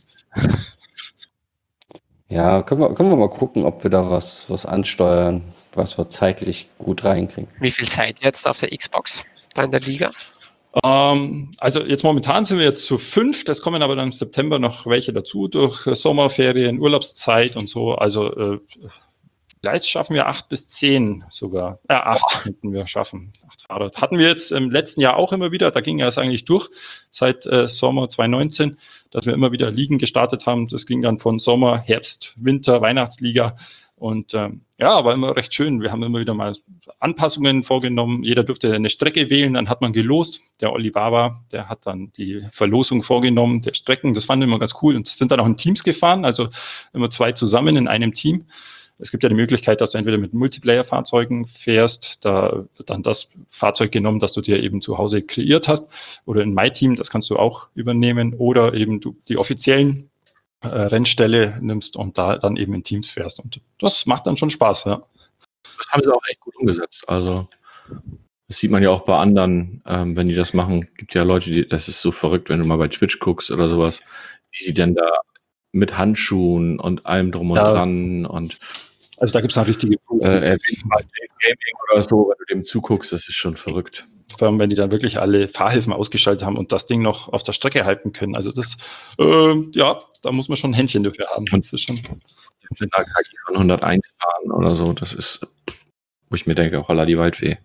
Ja, können wir, können wir mal gucken, ob wir da was, was ansteuern, was wir zeitlich gut reinkriegen. Wie viel seid ihr jetzt auf der Xbox? Da in der Liga? Ähm, also jetzt momentan sind wir jetzt zu fünf, das kommen aber dann im September noch welche dazu durch äh, Sommerferien, Urlaubszeit und so. Also äh, vielleicht schaffen wir acht bis zehn sogar. Äh, acht könnten wir schaffen. Acht Fahrer. Hatten wir jetzt im letzten Jahr auch immer wieder, da ging ja es eigentlich durch, seit äh, Sommer zwanzig neunzehn, dass wir immer wieder Ligen gestartet haben. Das ging dann von Sommer, Herbst, Winter, Weihnachtsliga. Und ähm, ja, aber immer recht schön. Wir haben immer wieder mal Anpassungen vorgenommen. Jeder durfte eine Strecke wählen, dann hat man gelost. Der Oli Baba, der hat dann die Verlosung vorgenommen der Strecken. Das fanden wir immer ganz cool und sind dann auch in Teams gefahren, also immer zwei zusammen in einem Team. Es gibt ja die Möglichkeit, dass du entweder mit Multiplayer-Fahrzeugen fährst, da wird dann das Fahrzeug genommen, das du dir eben zu Hause kreiert hast, oder in MyTeam, das kannst du auch übernehmen, oder eben du die offiziellen äh, Rennställe nimmst und da dann eben in Teams fährst. Und das macht dann schon Spaß, ja. Das haben sie auch echt gut umgesetzt. Also, das sieht man ja auch bei anderen, ähm, wenn die das machen. Gibt ja Leute, die, das ist so verrückt, wenn du mal bei Twitch guckst oder sowas, wie sie denn da mit Handschuhen und allem drum und Ja. dran und Also da gibt es dann richtige äh, erwähnt mal Dave Gaming oder so, wenn du dem zuguckst, das ist schon verrückt. Vor allem, wenn die dann wirklich alle Fahrhilfen ausgeschaltet haben und das Ding noch auf der Strecke halten können. Also das, äh, ja, da muss man schon ein Händchen dafür haben. Das ist schon. Mit einer K I von hunderteins fahren oder so, das ist, wo ich mir denke, holla die Waldfee.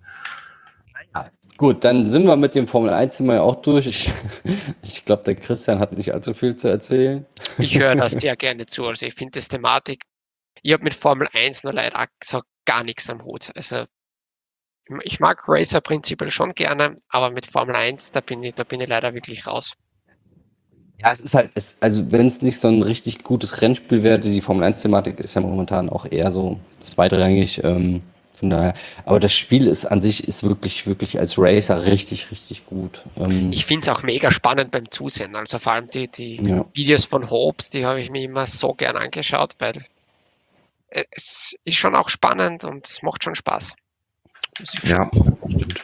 Gut, dann sind wir mit dem Formel eins Thema ja auch durch. Ich, ich glaube, der Christian hat nicht allzu viel zu erzählen. Ich höre das sehr gerne zu. Also ich finde das Thematik, ich habe mit Formel eins nur leider so gar nichts am Hut. Also ich mag Racer prinzipiell schon gerne, aber mit Formel eins, da bin ich, da bin ich leider wirklich raus. Ja, es ist halt, es, also wenn es nicht so ein richtig gutes Rennspiel wäre, die Formel eins Thematik ist ja momentan auch eher so zweitrangig. Ähm, von daher, aber das Spiel ist an sich ist wirklich, wirklich als Racer richtig, richtig gut. Ähm, Ich finde es auch mega spannend beim Zusehen. Also vor allem die, die ja. Videos von Hobbs, die habe ich mir immer so gern angeschaut, weil es ist schon auch spannend und macht schon Spaß. Ja, stimmt.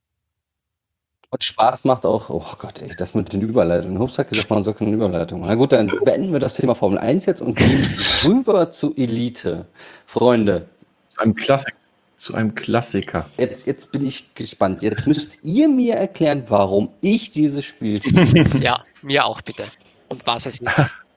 Und Spaß macht auch, oh Gott, ey, das mit den Überleitungen. Hubs hat gesagt, man soll keine Überleitung. Na gut, dann beenden wir das Thema Formel eins jetzt und gehen rüber zu Elite. Freunde, Zu einem Klassiker. Zu einem Klassiker. jetzt, jetzt bin ich gespannt. Jetzt müsst ihr mir erklären, warum ich dieses Spiel spiele. Ja, mir auch bitte. Und was es ist.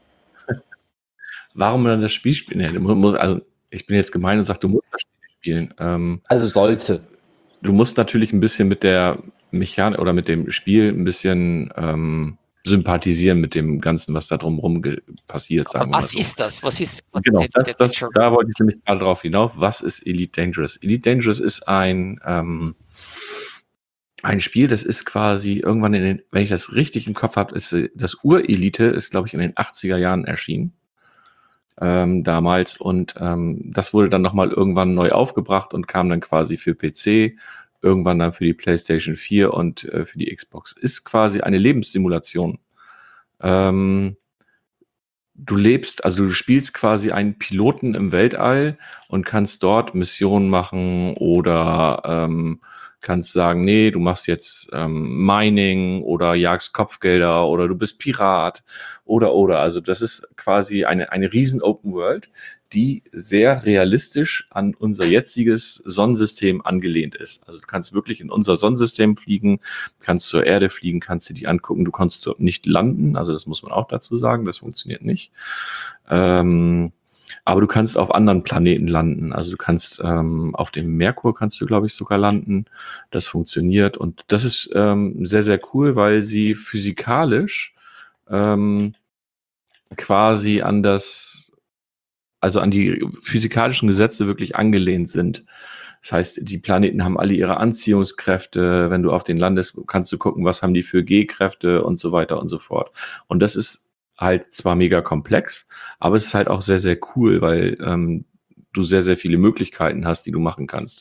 Warum man das Spiel spielen? Nee, du musst, also ich bin jetzt gemein und sage, du musst das Spiel spielen. Ähm, Also sollte. du musst natürlich ein bisschen mit der Mechanik oder mit dem Spiel ein bisschen ähm, sympathisieren mit dem Ganzen, was da drumherum ge- passiert. Sagen Aber wir mal was so. ist das? Was ist was Genau, ist das, jetzt das, schon- da wollte ich nämlich gerade drauf hinauf. Was ist Elite Dangerous? Elite Dangerous ist ein, ähm, ein Spiel, das ist quasi irgendwann in den, wenn ich das richtig im Kopf habe, ist äh, das Ur-Elite, ist glaube ich in den achtziger Jahren erschienen. Ähm, damals und ähm, das wurde dann nochmal irgendwann neu aufgebracht und kam dann quasi für P C, irgendwann dann für die PlayStation vier und äh, für die Xbox. Ist quasi eine Lebenssimulation. Ähm, du lebst, also du spielst quasi einen Piloten im Weltall und kannst dort Missionen machen oder ähm, kannst sagen, nee, du machst jetzt ähm, Mining oder jagst Kopfgelder oder du bist Pirat oder oder. Also das ist quasi eine, eine riesen Open World, die sehr realistisch an unser jetziges Sonnensystem angelehnt ist. Also du kannst wirklich in unser Sonnensystem fliegen, kannst zur Erde fliegen, kannst dir die angucken, du kannst dort nicht landen, also das muss man auch dazu sagen, das funktioniert nicht. Ähm, aber du kannst auf anderen Planeten landen, also du kannst ähm, auf dem Merkur kannst du, glaube ich, sogar landen, das funktioniert und das ist ähm, sehr, sehr cool, weil sie physikalisch ähm, quasi an das also an die physikalischen Gesetze wirklich angelehnt sind. Das heißt, die Planeten haben alle ihre Anziehungskräfte. Wenn du auf den landest, kannst du gucken, was haben die für G-Kräfte und so weiter und so fort. Und das ist halt zwar mega komplex, aber es ist halt auch sehr, sehr cool, weil ähm, du sehr, sehr viele Möglichkeiten hast, die du machen kannst.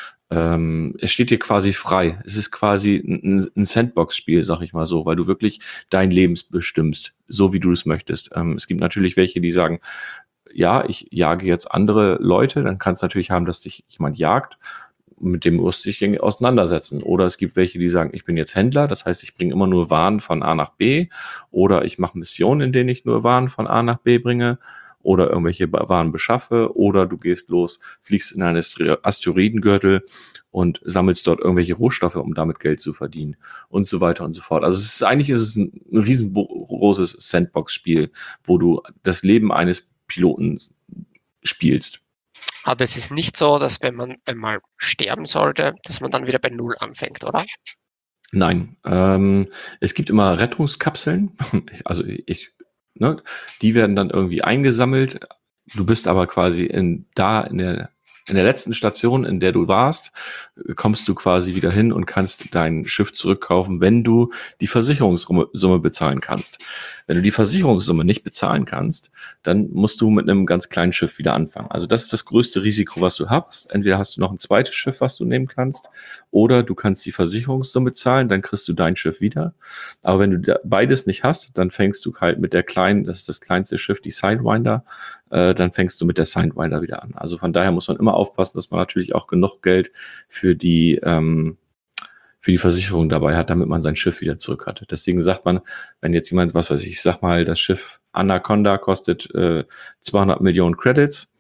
Ähm, es steht dir quasi frei. Es ist quasi ein, ein Sandbox-Spiel, sag ich mal so, weil du wirklich dein Leben bestimmst, so wie du es möchtest. Ähm, es gibt natürlich welche, die sagen, ja, ich jage jetzt andere Leute, dann kann es natürlich haben, dass dich jemand jagt, mit dem musst du dich auseinandersetzen. Oder es gibt welche, die sagen, ich bin jetzt Händler, das heißt, ich bringe immer nur Waren von A nach B, oder ich mache Missionen, in denen ich nur Waren von A nach B bringe, oder irgendwelche Waren beschaffe, oder du gehst los, fliegst in einen Asteroidengürtel und sammelst dort irgendwelche Rohstoffe, um damit Geld zu verdienen und so weiter und so fort. Also es ist, eigentlich ist es ein, ein riesengroßes Sandbox-Spiel, wo du das Leben eines Piloten spielst. Aber es ist nicht so, dass wenn man einmal sterben sollte, dass man dann wieder bei Null anfängt, oder? Nein, ähm, es gibt immer Rettungskapseln, also ich, ne, die werden dann irgendwie eingesammelt. Du bist aber quasi in, da in der, in der letzten Station, in der du warst, kommst du quasi wieder hin und kannst dein Schiff zurückkaufen, wenn du die Versicherungssumme bezahlen kannst. Wenn du die Versicherungssumme nicht bezahlen kannst, dann musst du mit einem ganz kleinen Schiff wieder anfangen. Also das ist das größte Risiko, was du hast. Entweder hast du noch ein zweites Schiff, was du nehmen kannst, oder du kannst die Versicherungssumme zahlen, dann kriegst du dein Schiff wieder. Aber wenn du beides nicht hast, dann fängst du halt mit der kleinen, das ist das kleinste Schiff, die Sidewinder, äh, dann fängst du mit der Sidewinder wieder an. Also von daher muss man immer aufpassen, dass man natürlich auch genug Geld für die ähm, für die Versicherung dabei hat, damit man sein Schiff wieder zurück hatte. Deswegen sagt man, wenn jetzt jemand, was weiß ich, ich sag mal, das Schiff Anaconda kostet äh, zweihundert Millionen Credits,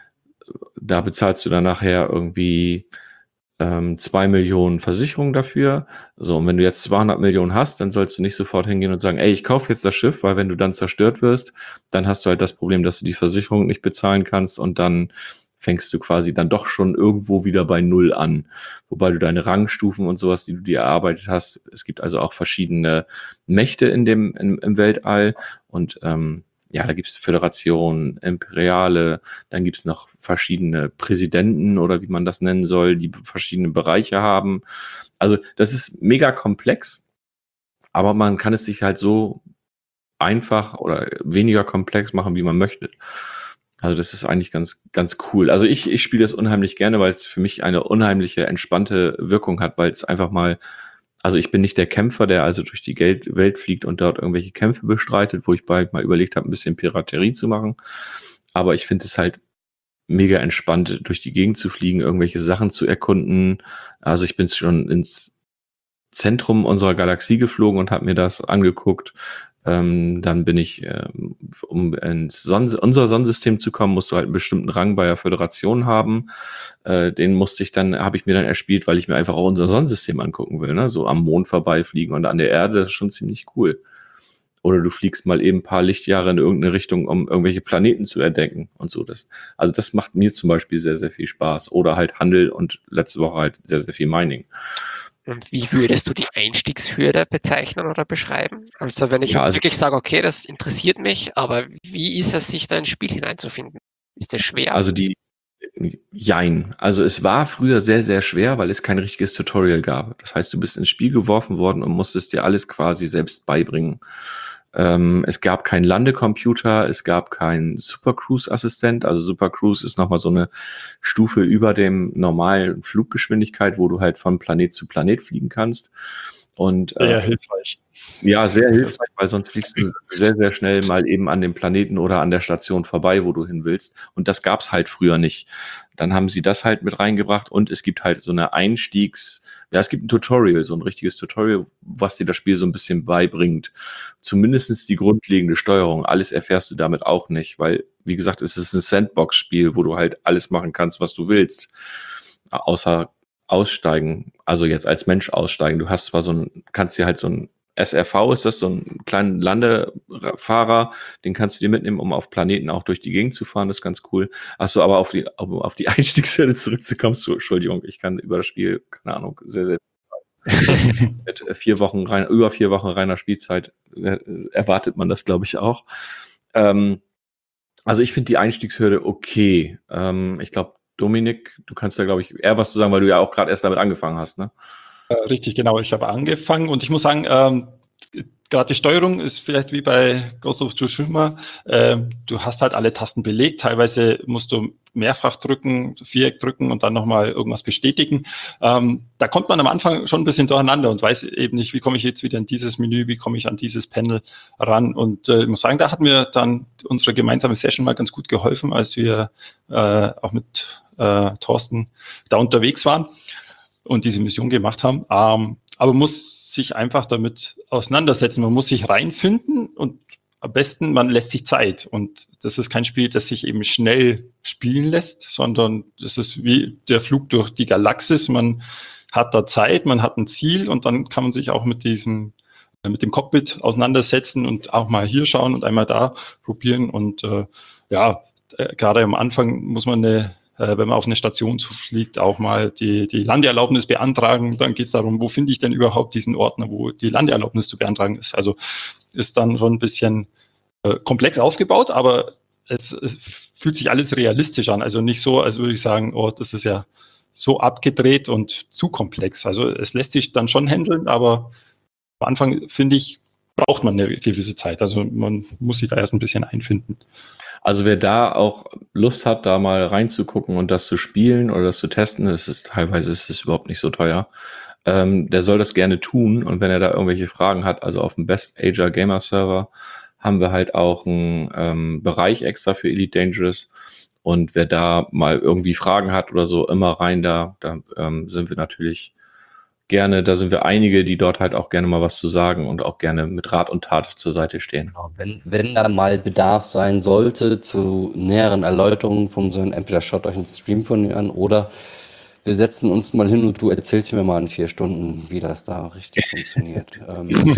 da bezahlst du dann nachher irgendwie ähm, zwei Millionen Versicherung dafür. So, und wenn du jetzt zweihundert Millionen hast, dann sollst du nicht sofort hingehen und sagen, ey, ich kaufe jetzt das Schiff, weil wenn du dann zerstört wirst, dann hast du halt das Problem, dass du die Versicherung nicht bezahlen kannst und dann fängst du quasi dann doch schon irgendwo wieder bei Null an. Wobei du deine Rangstufen und sowas, die du dir erarbeitet hast, es gibt also auch verschiedene Mächte in dem, in, im Weltall und ähm, ja, da gibt es Föderationen, Imperiale, dann gibt es noch verschiedene Präsidenten oder wie man das nennen soll, die verschiedene Bereiche haben. Also das ist mega komplex, aber man kann es sich halt so einfach oder weniger komplex machen, wie man möchte. Also das ist eigentlich ganz, ganz cool. Also ich, ich spiele das unheimlich gerne, weil es für mich eine unheimliche, entspannte Wirkung hat, weil es einfach mal, also ich bin nicht der Kämpfer, der also durch die Geld- Welt fliegt und dort irgendwelche Kämpfe bestreitet, wo ich bald mal überlegt habe, ein bisschen Piraterie zu machen. Aber ich finde es halt mega entspannt, durch die Gegend zu fliegen, irgendwelche Sachen zu erkunden. Also ich bin schon ins Zentrum unserer Galaxie geflogen und habe mir das angeguckt. Ähm, dann bin ich, ähm, um ins Sonnen- unser Sonnensystem zu kommen, musst du halt einen bestimmten Rang bei der Föderation haben. Äh, den musste ich dann, habe ich mir dann erspielt, weil ich mir einfach auch unser Sonnensystem angucken will, ne? So am Mond vorbeifliegen und an der Erde, das ist schon ziemlich cool. Oder du fliegst mal eben ein paar Lichtjahre in irgendeine Richtung, um irgendwelche Planeten zu entdecken und so. Das, also das macht mir zum Beispiel sehr, sehr viel Spaß. Oder halt Handel und letzte Woche halt sehr, sehr viel Mining. Und wie würdest du die Einstiegshürde bezeichnen oder beschreiben? Also wenn ich Ja, also- wirklich sage, okay, das interessiert mich, aber wie ist es, sich da ins Spiel hineinzufinden? Ist das schwer? Also die, jein. Also es war früher sehr, sehr schwer, weil es kein richtiges Tutorial gab. Das heißt, du bist ins Spiel geworfen worden und musstest dir alles quasi selbst beibringen. Ähm, es gab keinen Landecomputer, es gab keinen Super-Cruise-Assistent. Also Super-Cruise ist nochmal so eine Stufe über dem normalen Fluggeschwindigkeit, wo du halt von Planet zu Planet fliegen kannst. Und Sehr äh, hilfreich. ja, sehr hilfreich, weil sonst fliegst du sehr, sehr schnell mal eben an dem Planeten oder an der Station vorbei, wo du hin willst. Und das gab's halt früher nicht. Dann haben sie das halt mit reingebracht und es gibt halt so eine Einstiegs-, ja, es gibt ein Tutorial, so ein richtiges Tutorial, was dir das Spiel so ein bisschen beibringt. Zumindestens die grundlegende Steuerung. Alles erfährst du damit auch nicht, weil, wie gesagt, es ist ein Sandbox-Spiel, wo du halt alles machen kannst, was du willst. Außer aussteigen, also jetzt als Mensch aussteigen. Du hast zwar so ein, kannst dir halt so ein S R V ist das, so ein kleinen Landefahrer, den kannst du dir mitnehmen, um auf Planeten auch durch die Gegend zu fahren, das ist ganz cool. Achso, aber auf die, um auf die Einstiegshürde zurückzukommen, so, Entschuldigung, ich kann über das Spiel, keine Ahnung, sehr, sehr mit vier Wochen rein, über vier Wochen reiner Spielzeit äh, erwartet man das, glaube ich, auch. Ähm, also ich finde die Einstiegshürde okay. Ähm, ich glaube, Dominik, du kannst da, glaube ich, eher was zu sagen, weil du ja auch gerade erst damit angefangen hast, ne? Äh, richtig, genau. Ich habe angefangen und ich muss sagen, ähm, gerade die Steuerung ist vielleicht wie bei Ghost of Tsushima. Ähm, du hast halt alle Tasten belegt. Teilweise musst du mehrfach drücken, Viereck drücken und dann nochmal irgendwas bestätigen. Ähm, da kommt man am Anfang schon ein bisschen durcheinander und weiß eben nicht, wie komme ich jetzt wieder in dieses Menü, wie komme ich an dieses Panel ran. Und äh, ich muss sagen, da hat mir dann unsere gemeinsame Session mal ganz gut geholfen, als wir äh, auch mit äh, Thorsten da unterwegs waren und diese Mission gemacht haben. Ähm, aber muss sich einfach damit auseinandersetzen. Man muss sich reinfinden und am besten, man lässt sich Zeit. Und das ist kein Spiel, das sich eben schnell spielen lässt, sondern das ist wie der Flug durch die Galaxis. Man hat da Zeit, man hat ein Ziel und dann kann man sich auch mit diesem, mit dem Cockpit auseinandersetzen und auch mal hier schauen und einmal da probieren. Und äh, ja, äh, gerade am Anfang muss man eine wenn man auf eine Station zufliegt, auch mal die, die Landeerlaubnis beantragen. Dann geht es darum, wo finde ich denn überhaupt diesen Ordner, wo die Landeerlaubnis zu beantragen ist. Also ist dann schon ein bisschen äh, komplex aufgebaut, aber es, es fühlt sich alles realistisch an. Also nicht so, als würde ich sagen, oh, das ist ja so abgedreht und zu komplex. Also es lässt sich dann schon handeln, aber am Anfang, finde ich, braucht man eine gewisse Zeit. Also man muss sich da erst ein bisschen einfinden. Also wer da auch Lust hat, da mal reinzugucken und das zu spielen oder das zu testen, ist es, teilweise ist es überhaupt nicht so teuer, ähm, der soll das gerne tun. Und wenn er da irgendwelche Fragen hat, also auf dem Best Ager Gamer Server haben wir halt auch einen ähm, Bereich extra für Elite Dangerous. Und wer da mal irgendwie Fragen hat oder so, immer rein da, da ähm, sind wir natürlich gerne, da sind wir einige, die dort halt auch gerne mal was zu sagen und auch gerne mit Rat und Tat zur Seite stehen. Genau, wenn, wenn da mal Bedarf sein sollte zu näheren Erläuterungen vom so einem, entweder schaut euch einen Stream von mir an oder wir setzen uns mal hin und du erzählst mir mal in vier Stunden, wie das da richtig funktioniert. Ähm,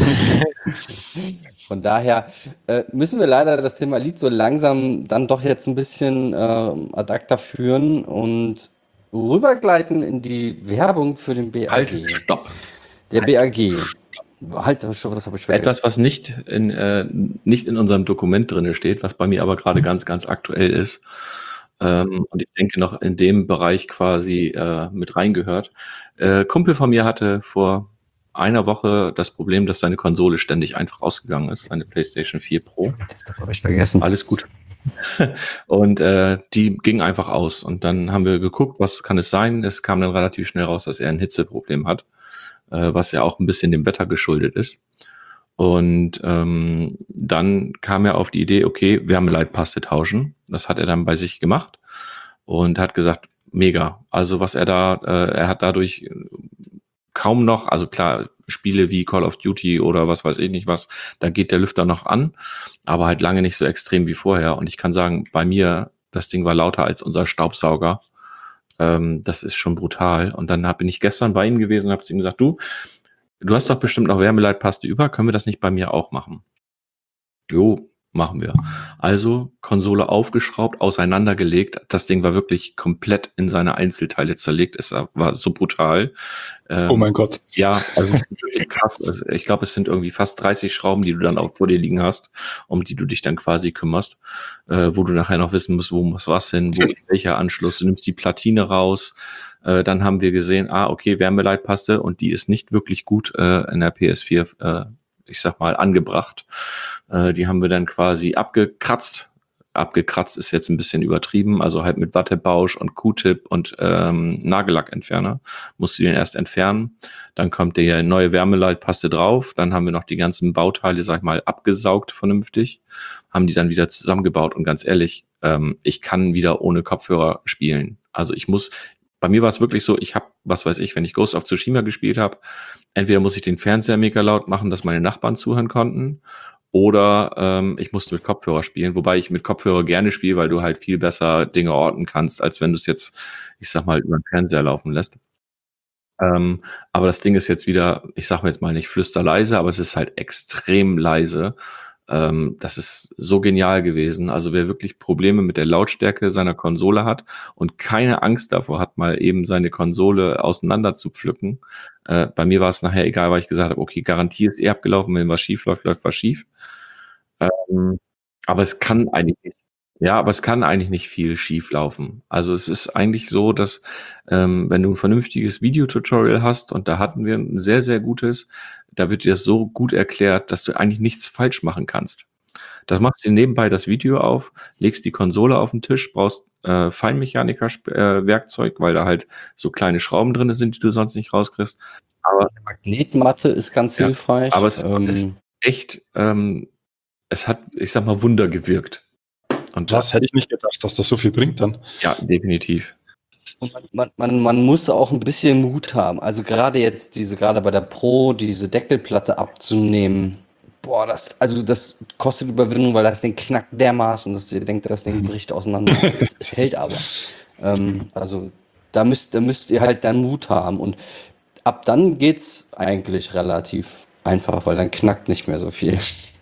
von daher äh, müssen wir leider das Thema Lied so langsam dann doch jetzt ein bisschen äh, ad acta führen und rübergleiten in die Werbung für den B A G. Halt, stopp. Der B A G. Halt, was habe ich vergessen? Etwas, was nicht in, äh, nicht in unserem Dokument drin steht, was bei mir aber gerade ganz, ganz aktuell ist. Ähm, und ich denke noch in dem Bereich quasi äh, mit reingehört. Äh, Kumpel von mir hatte vor einer Woche das Problem, dass seine Konsole ständig einfach ausgegangen ist, seine PlayStation vier Pro. Das habe ich vergessen. Alles gut. Und äh, die ging einfach aus. Und dann haben wir geguckt, was kann es sein. Es kam dann relativ schnell raus, dass er ein Hitzeproblem hat, äh, was ja auch ein bisschen dem Wetter geschuldet ist. Und ähm, dann kam er auf die Idee, okay, Wärmeleitpaste tauschen. Das hat er dann bei sich gemacht und hat gesagt, mega. Also was er da, äh, er hat dadurch kaum noch, also klar, Spiele wie Call of Duty oder was weiß ich nicht was, da geht der Lüfter noch an, aber halt lange nicht so extrem wie vorher. Und ich kann sagen, bei mir, das Ding war lauter als unser Staubsauger. Ähm, das ist schon brutal. Und dann hab, bin ich gestern bei ihm gewesen und habe zu ihm gesagt, du, du hast doch bestimmt noch Wärmeleitpaste über, können wir das nicht bei mir auch machen? Jo, machen wir. Also Konsole aufgeschraubt, auseinandergelegt. Das Ding war wirklich komplett in seine Einzelteile zerlegt. Es war so brutal. Ähm, oh mein Gott. Ja, also krass. Also ich glaube, es sind irgendwie fast dreißig Schrauben, die du dann auch vor dir liegen hast, um die du dich dann quasi kümmerst, äh, wo du nachher noch wissen musst, wo muss was hin, wo ist welcher Anschluss. Du nimmst die Platine raus. Äh, dann haben wir gesehen, ah, okay, Wärmeleitpaste und die ist nicht wirklich gut äh, in der P S vier äh, ich sag mal, angebracht. Äh, die haben wir dann quasi abgekratzt. Abgekratzt ist jetzt ein bisschen übertrieben, also halt mit Wattebausch und Q-Tip und ähm, Nagellackentferner. Musst du den erst entfernen. Dann kommt der neue Wärmeleitpaste drauf. Dann haben wir noch die ganzen Bauteile, sag ich mal, abgesaugt vernünftig. Haben die dann wieder zusammengebaut. Und ganz ehrlich, ähm, ich kann wieder ohne Kopfhörer spielen. Also ich muss, bei mir war es wirklich so, ich habe, was weiß ich, wenn ich Ghost of Tsushima gespielt habe, entweder muss ich den Fernseher mega laut machen, dass meine Nachbarn zuhören konnten, oder ähm, ich musste mit Kopfhörer spielen, wobei ich mit Kopfhörer gerne spiele, weil du halt viel besser Dinge orten kannst, als wenn du es jetzt, ich sag mal, über den Fernseher laufen lässt. Ähm, aber das Ding ist jetzt wieder, ich sag mir jetzt mal nicht flüsterleise, aber es ist halt extrem leise. Ähm, das ist so genial gewesen. Also wer wirklich Probleme mit der Lautstärke seiner Konsole hat und keine Angst davor hat, mal eben seine Konsole auseinander zu pflücken. Äh, bei mir war es nachher egal, weil ich gesagt habe, okay, Garantie ist eh abgelaufen, wenn was schief läuft, läuft was schief. Ähm, aber es kann eigentlich nicht. Ja, aber es kann eigentlich nicht viel schief laufen. Also es ist eigentlich so, dass ähm, wenn du ein vernünftiges Videotutorial hast, und da hatten wir ein sehr, sehr gutes, da wird dir das so gut erklärt, dass du eigentlich nichts falsch machen kannst. Da machst du dir nebenbei das Video auf, legst die Konsole auf den Tisch, brauchst äh, Feinmechaniker-Werkzeug, weil da halt so kleine Schrauben drin sind, die du sonst nicht rauskriegst. Aber, Magnetmatte ist ganz Ja, hilfreich. aber es ist ähm, echt, ähm, es hat, ich sag mal, Wunder gewirkt. Und Das hätte ich nicht gedacht, dass das so viel bringt dann. ja, definitiv. und man, man, man muss auch ein bisschen Mut haben. Also gerade jetzt diese, gerade bei der Pro, diese Deckelplatte abzunehmen. Boah, das, also das kostet Überwindung, weil das Ding knackt dermaßen, dass ihr denkt, das Ding bricht auseinander. Es, es hält aber. Ähm, also da müsst, da müsst ihr halt dann Mut haben. Und ab dann geht's eigentlich relativ einfach, weil dann knackt nicht mehr so viel.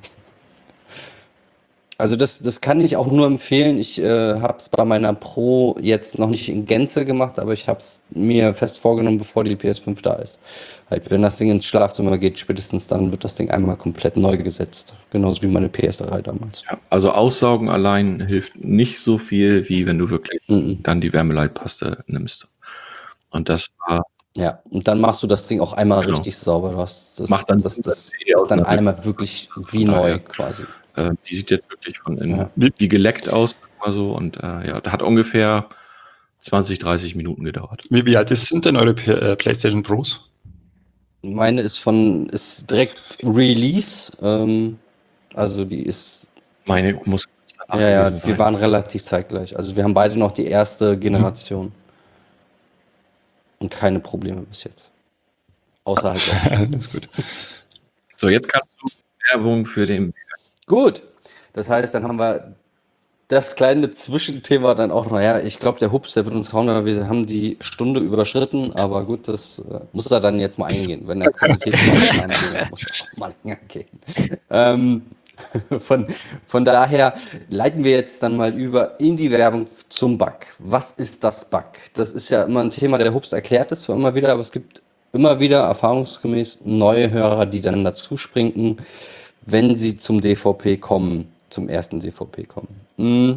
Also das, das kann ich auch nur empfehlen. Ich äh, habe es bei meiner Pro jetzt noch nicht in Gänze gemacht, aber ich habe es mir fest vorgenommen, bevor die P S fünf da ist. Halt, wenn das Ding ins Schlafzimmer geht, spätestens dann wird das Ding einmal komplett neu gesetzt. Genauso wie meine P S drei damals. Ja, also Aussaugen allein hilft nicht so viel, wie wenn du wirklich Mhm. dann die Wärmeleitpaste nimmst. Und das war, Ja, und dann machst du das Ding auch einmal Genau. richtig sauber. Du hast das, Macht dann das, Sinn, das, dass die ist dann auseinander- einmal wirklich wie Von daher. neu quasi. äh, die sieht jetzt wirklich von innen Ja. wie geleckt aus, sag mal so. Und äh, ja, da hat ungefähr zwanzig, dreißig Minuten gedauert. Wie, wie alt ist, sind denn eure P äh, PlayStation Pros? Meine ist von, ist direkt Release. Ähm, also die ist Meine muss Ja, ja, gewesen wir sein. waren relativ zeitgleich. Also wir haben beide noch die erste Generation. Und keine Probleme bis jetzt. Außer halt auch. Das ist gut. So, jetzt kannst du Werbung für den. Gut. Das heißt, dann haben wir das kleine Zwischenthema dann auch noch. Ja, ich glaube, der Hups, der wird uns hauen, weil wir haben die Stunde überschritten. Aber gut, das äh, muss er dann jetzt mal eingehen. Wenn er Qualitätsmaßnahmen will, muss er auch mal länger gehen. Ähm, Von, von daher leiten wir jetzt dann mal über in die Werbung zum Bug. Was ist das Bug? Das ist ja immer ein Thema, der Hups erklärt es zwar immer wieder, aber es gibt immer wieder erfahrungsgemäß neue Hörer, die dann dazu springen, wenn sie zum D V P kommen, zum ersten D V P kommen.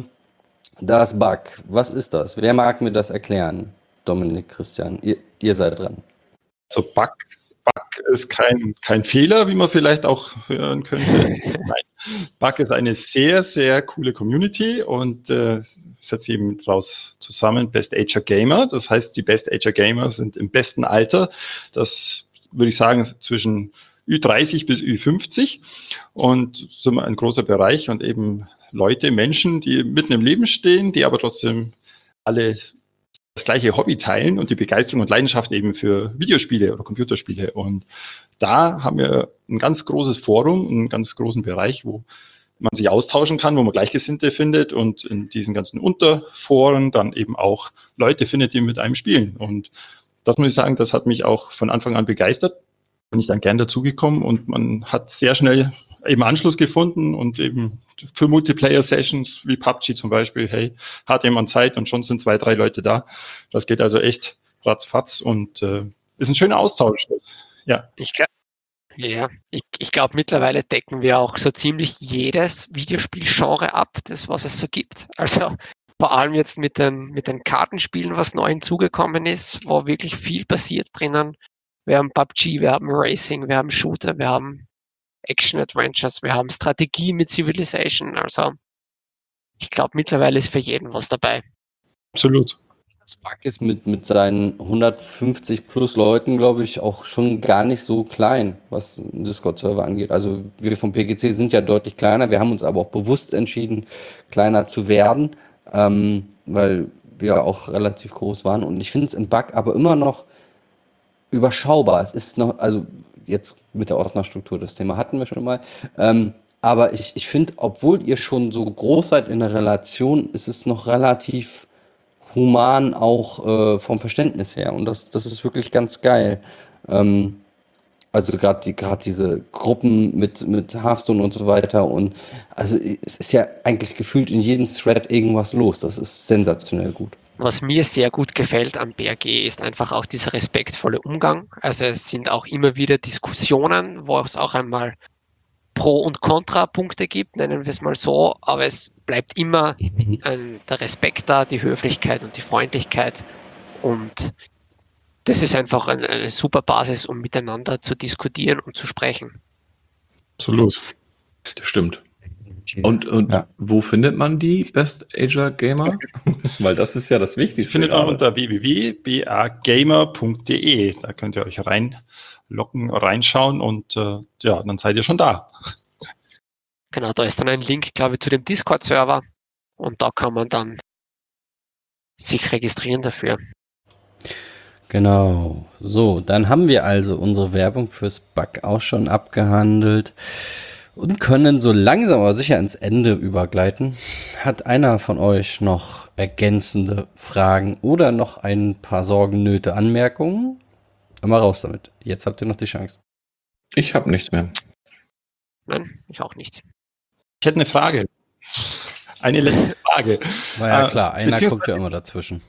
Das Bug, was ist das? Wer mag mir das erklären? Dominik, Christian, ihr, ihr seid dran. So Bug, Bug ist kein, kein Fehler, wie man vielleicht auch hören könnte. Nein, Bug ist eine sehr, sehr coole Community und äh, setzt eben daraus zusammen Best Ager Gamer. Das heißt, die Best Ager Gamer sind im besten Alter. Das würde ich sagen zwischen Ü dreißig bis Ü fünfzig und so ein großer Bereich und eben Leute, Menschen, die mitten im Leben stehen, die aber trotzdem alle das gleiche Hobby teilen und die Begeisterung und Leidenschaft eben für Videospiele oder Computerspiele. Und da haben wir ein ganz großes Forum, einen ganz großen Bereich, wo man sich austauschen kann, wo man Gleichgesinnte findet und in diesen ganzen Unterforen dann eben auch Leute findet, die mit einem spielen. Und das muss ich sagen, das hat mich auch von Anfang an begeistert. Bin ich dann gern dazugekommen und man hat sehr schnell eben Anschluss gefunden und eben für Multiplayer-Sessions wie P U B G zum Beispiel, hey, hat jemand Zeit und schon sind zwei, drei Leute da. Das geht also echt ratzfatz und äh, ist ein schöner Austausch. Ja. Ich glaube, ja, ich, ich glaube, mittlerweile decken wir auch so ziemlich jedes Videospielgenre ab, das was es so gibt. Also vor allem jetzt mit den, mit den Kartenspielen, was neu hinzugekommen ist, wo wirklich viel passiert drinnen. Wir haben P U B G, wir haben Racing, wir haben Shooter, wir haben Action-Adventures, wir haben Strategie mit Civilization. Also ich glaube, mittlerweile ist für jeden was dabei. Absolut. Das Bug ist mit, mit seinen hundertfünfzig plus Leuten, glaube ich, auch schon gar nicht so klein, was einen Discord-Server angeht. Also wir vom P G C sind ja deutlich kleiner. Wir haben uns aber auch bewusst entschieden, kleiner zu werden, ähm, weil wir auch relativ groß waren. Und ich finde es im Bug aber immer noch überschaubar. Es ist noch, also jetzt mit der Ordnerstruktur, das Thema hatten wir schon mal. Ähm, aber ich, ich finde, obwohl ihr schon so groß seid in der Relation, ist es noch relativ human auch äh, vom Verständnis her. Und das, das ist wirklich ganz geil. Ähm, also gerade die, gerade diese Gruppen mit, mit Hearthstone und so weiter. Und also es ist ja eigentlich gefühlt in jedem Thread irgendwas los. Das ist sensationell gut. Was mir sehr gut gefällt am B R G ist einfach auch dieser respektvolle Umgang. Also es sind auch immer wieder Diskussionen, wo es auch einmal Pro- und Kontrapunkte gibt, nennen wir es mal so, aber es bleibt immer ein, der Respekt da, die Höflichkeit und die Freundlichkeit und das ist einfach eine, eine super Basis, um miteinander zu diskutieren und zu sprechen. Absolut. Das stimmt. Und, und Ja. wo findet man die Best Ager Gamer? Weil das ist ja das Das Wichtigste. findet man gerade. unter w w w punkt b a gamer punkt d e. Da könnt ihr euch reinlocken, reinschauen und äh, ja, dann seid ihr schon da. Genau, da ist dann ein Link, glaube ich, zu dem Discord-Server und da kann man dann sich registrieren dafür. Genau. So, dann haben wir also unsere Werbung fürs Bug auch schon abgehandelt und können so langsam aber sicher ins Ende übergleiten. Hat einer von euch noch ergänzende Fragen oder noch ein paar Sorgen, Nöte, Anmerkungen? Immer raus damit. Jetzt habt ihr noch die Chance. Ich habe nichts mehr. Nein, ich auch nicht. Ich hätte eine Frage. Eine letzte Frage. War ja Äh, klar, einer beziehungsweise- guckt ja immer dazwischen.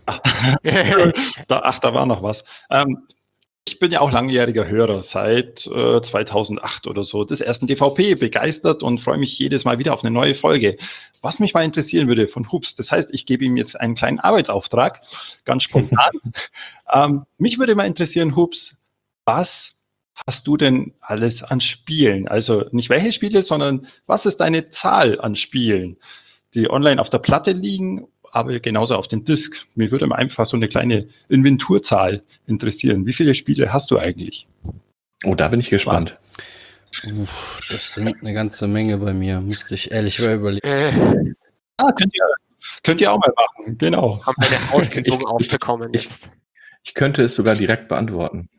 Da, ach, da war noch was. Ähm, ich bin ja auch langjähriger Hörer seit äh, zweitausendacht oder so des ersten D V P, begeistert und freue mich jedes Mal wieder auf eine neue Folge. Was mich mal interessieren würde von Hubs, das heißt, ich gebe ihm jetzt einen kleinen Arbeitsauftrag, ganz spontan. ähm, mich würde mal interessieren, Hubs, was hast du denn alles an Spielen? Also nicht welche Spiele, sondern was ist deine Zahl an Spielen, die online auf der Platte liegen, aber genauso auf den Disk? Mir würde mal einfach so eine kleine Inventurzahl interessieren. Wie viele Spiele hast du eigentlich? Oh, da bin ich gespannt. Uff, das sind eine ganze Menge bei mir. Müsste ich ehrlich mal überlegen. äh, Ah, könnt ihr, könnt ihr auch mal machen, genau. haben eine Ausbildung Ich- ich- aufbekommen ich- jetzt. Ich könnte es sogar direkt beantworten.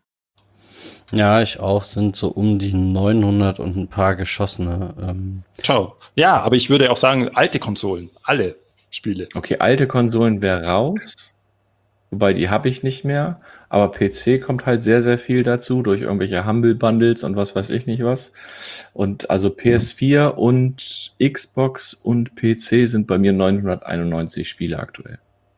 Ja, ich auch. Sind so um die neunhundert und ein paar geschossene. Ähm, Schau. Ja, aber ich würde auch sagen, alte Konsolen, alle Spiele. Okay, alte Konsolen wäre raus. Wobei, die habe ich nicht mehr. Aber P C kommt halt sehr, sehr viel dazu, durch irgendwelche Humble Bundles und was weiß ich nicht was. Und also P S vier und Xbox und P C sind bei mir neunhunderteinundneunzig Spiele aktuell.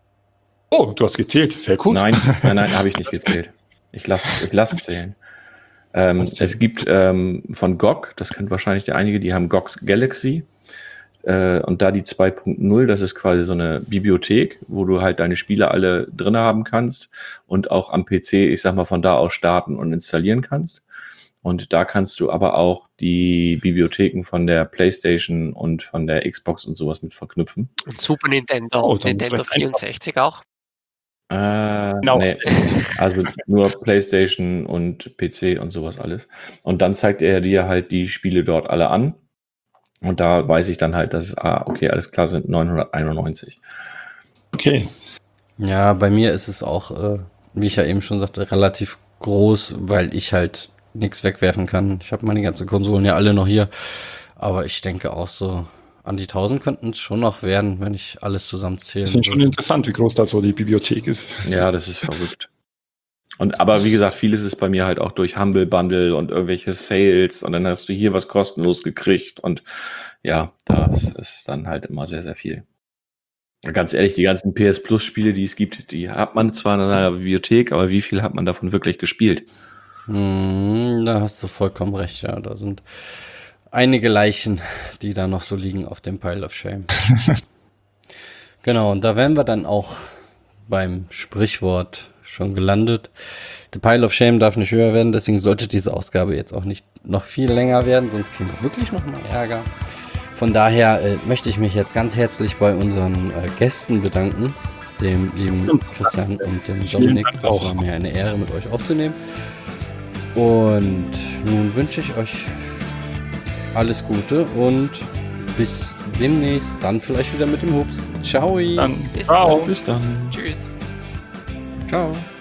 Oh, du hast gezählt, sehr gut. Nein, nein, nein, habe ich nicht gezählt. Ich lasse ich lass zählen. Ähm, Lass zählen. es gibt ähm, von G O G, das kennt wahrscheinlich der einige, die haben G O G Galaxy. Äh, und da die zwei Punkt null, das ist quasi so eine Bibliothek, wo du halt deine Spiele alle drin haben kannst und auch am P C, ich sag mal, von da aus starten und installieren kannst. Und da kannst du aber auch die Bibliotheken von der PlayStation und von der Xbox und sowas mit verknüpfen. Und Super Nintendo, Oh, dann Nintendo ist recht einfach. vierundsechzig auch. Äh, Genau. nee, also nur PlayStation und P C und sowas alles. Und dann zeigt er dir halt die Spiele dort alle an. Und da weiß ich dann halt, dass, ah, okay, alles klar, sind neunhunderteinundneunzig. Okay. ja, bei mir ist es auch, äh, wie ich ja eben schon sagte, relativ groß, weil ich halt nichts wegwerfen kann. Ich habe meine ganzen Konsolen ja alle noch hier. Aber ich denke auch so, an die tausend könnten es schon noch werden, wenn ich alles zusammenzählen Ich finde schon würde. interessant, wie groß da so die Bibliothek ist. Ja, das ist verrückt. Und aber wie gesagt, vieles ist bei mir halt auch durch Humble Bundle und irgendwelche Sales und dann hast du hier was kostenlos gekriegt und ja, das ist dann halt immer sehr, sehr viel. Ganz ehrlich, die ganzen P S Plus Spiele, die es gibt, die hat man zwar in seiner Bibliothek, aber wie viel hat man davon wirklich gespielt? Hm, da hast du vollkommen recht, ja. Da sind einige Leichen, die da noch so liegen auf dem Pile of Shame. Genau, und da wären wir dann auch beim Sprichwort schon gelandet. The Pile of Shame darf nicht höher werden, deswegen sollte diese Ausgabe jetzt auch nicht noch viel länger werden, sonst kriegen wir wirklich noch mal Ärger. Von daher äh, möchte ich mich jetzt ganz herzlich bei unseren äh, Gästen bedanken, dem lieben Christian und dem Vielen Dominik. Dank Das auch. war mir eine Ehre, mit euch aufzunehmen. Und nun wünsche ich euch alles Gute und bis demnächst, dann vielleicht wieder mit dem Hubs. Ciao. Dann, Bis ciao. dann. Bis dann. Tschüss. Ciao.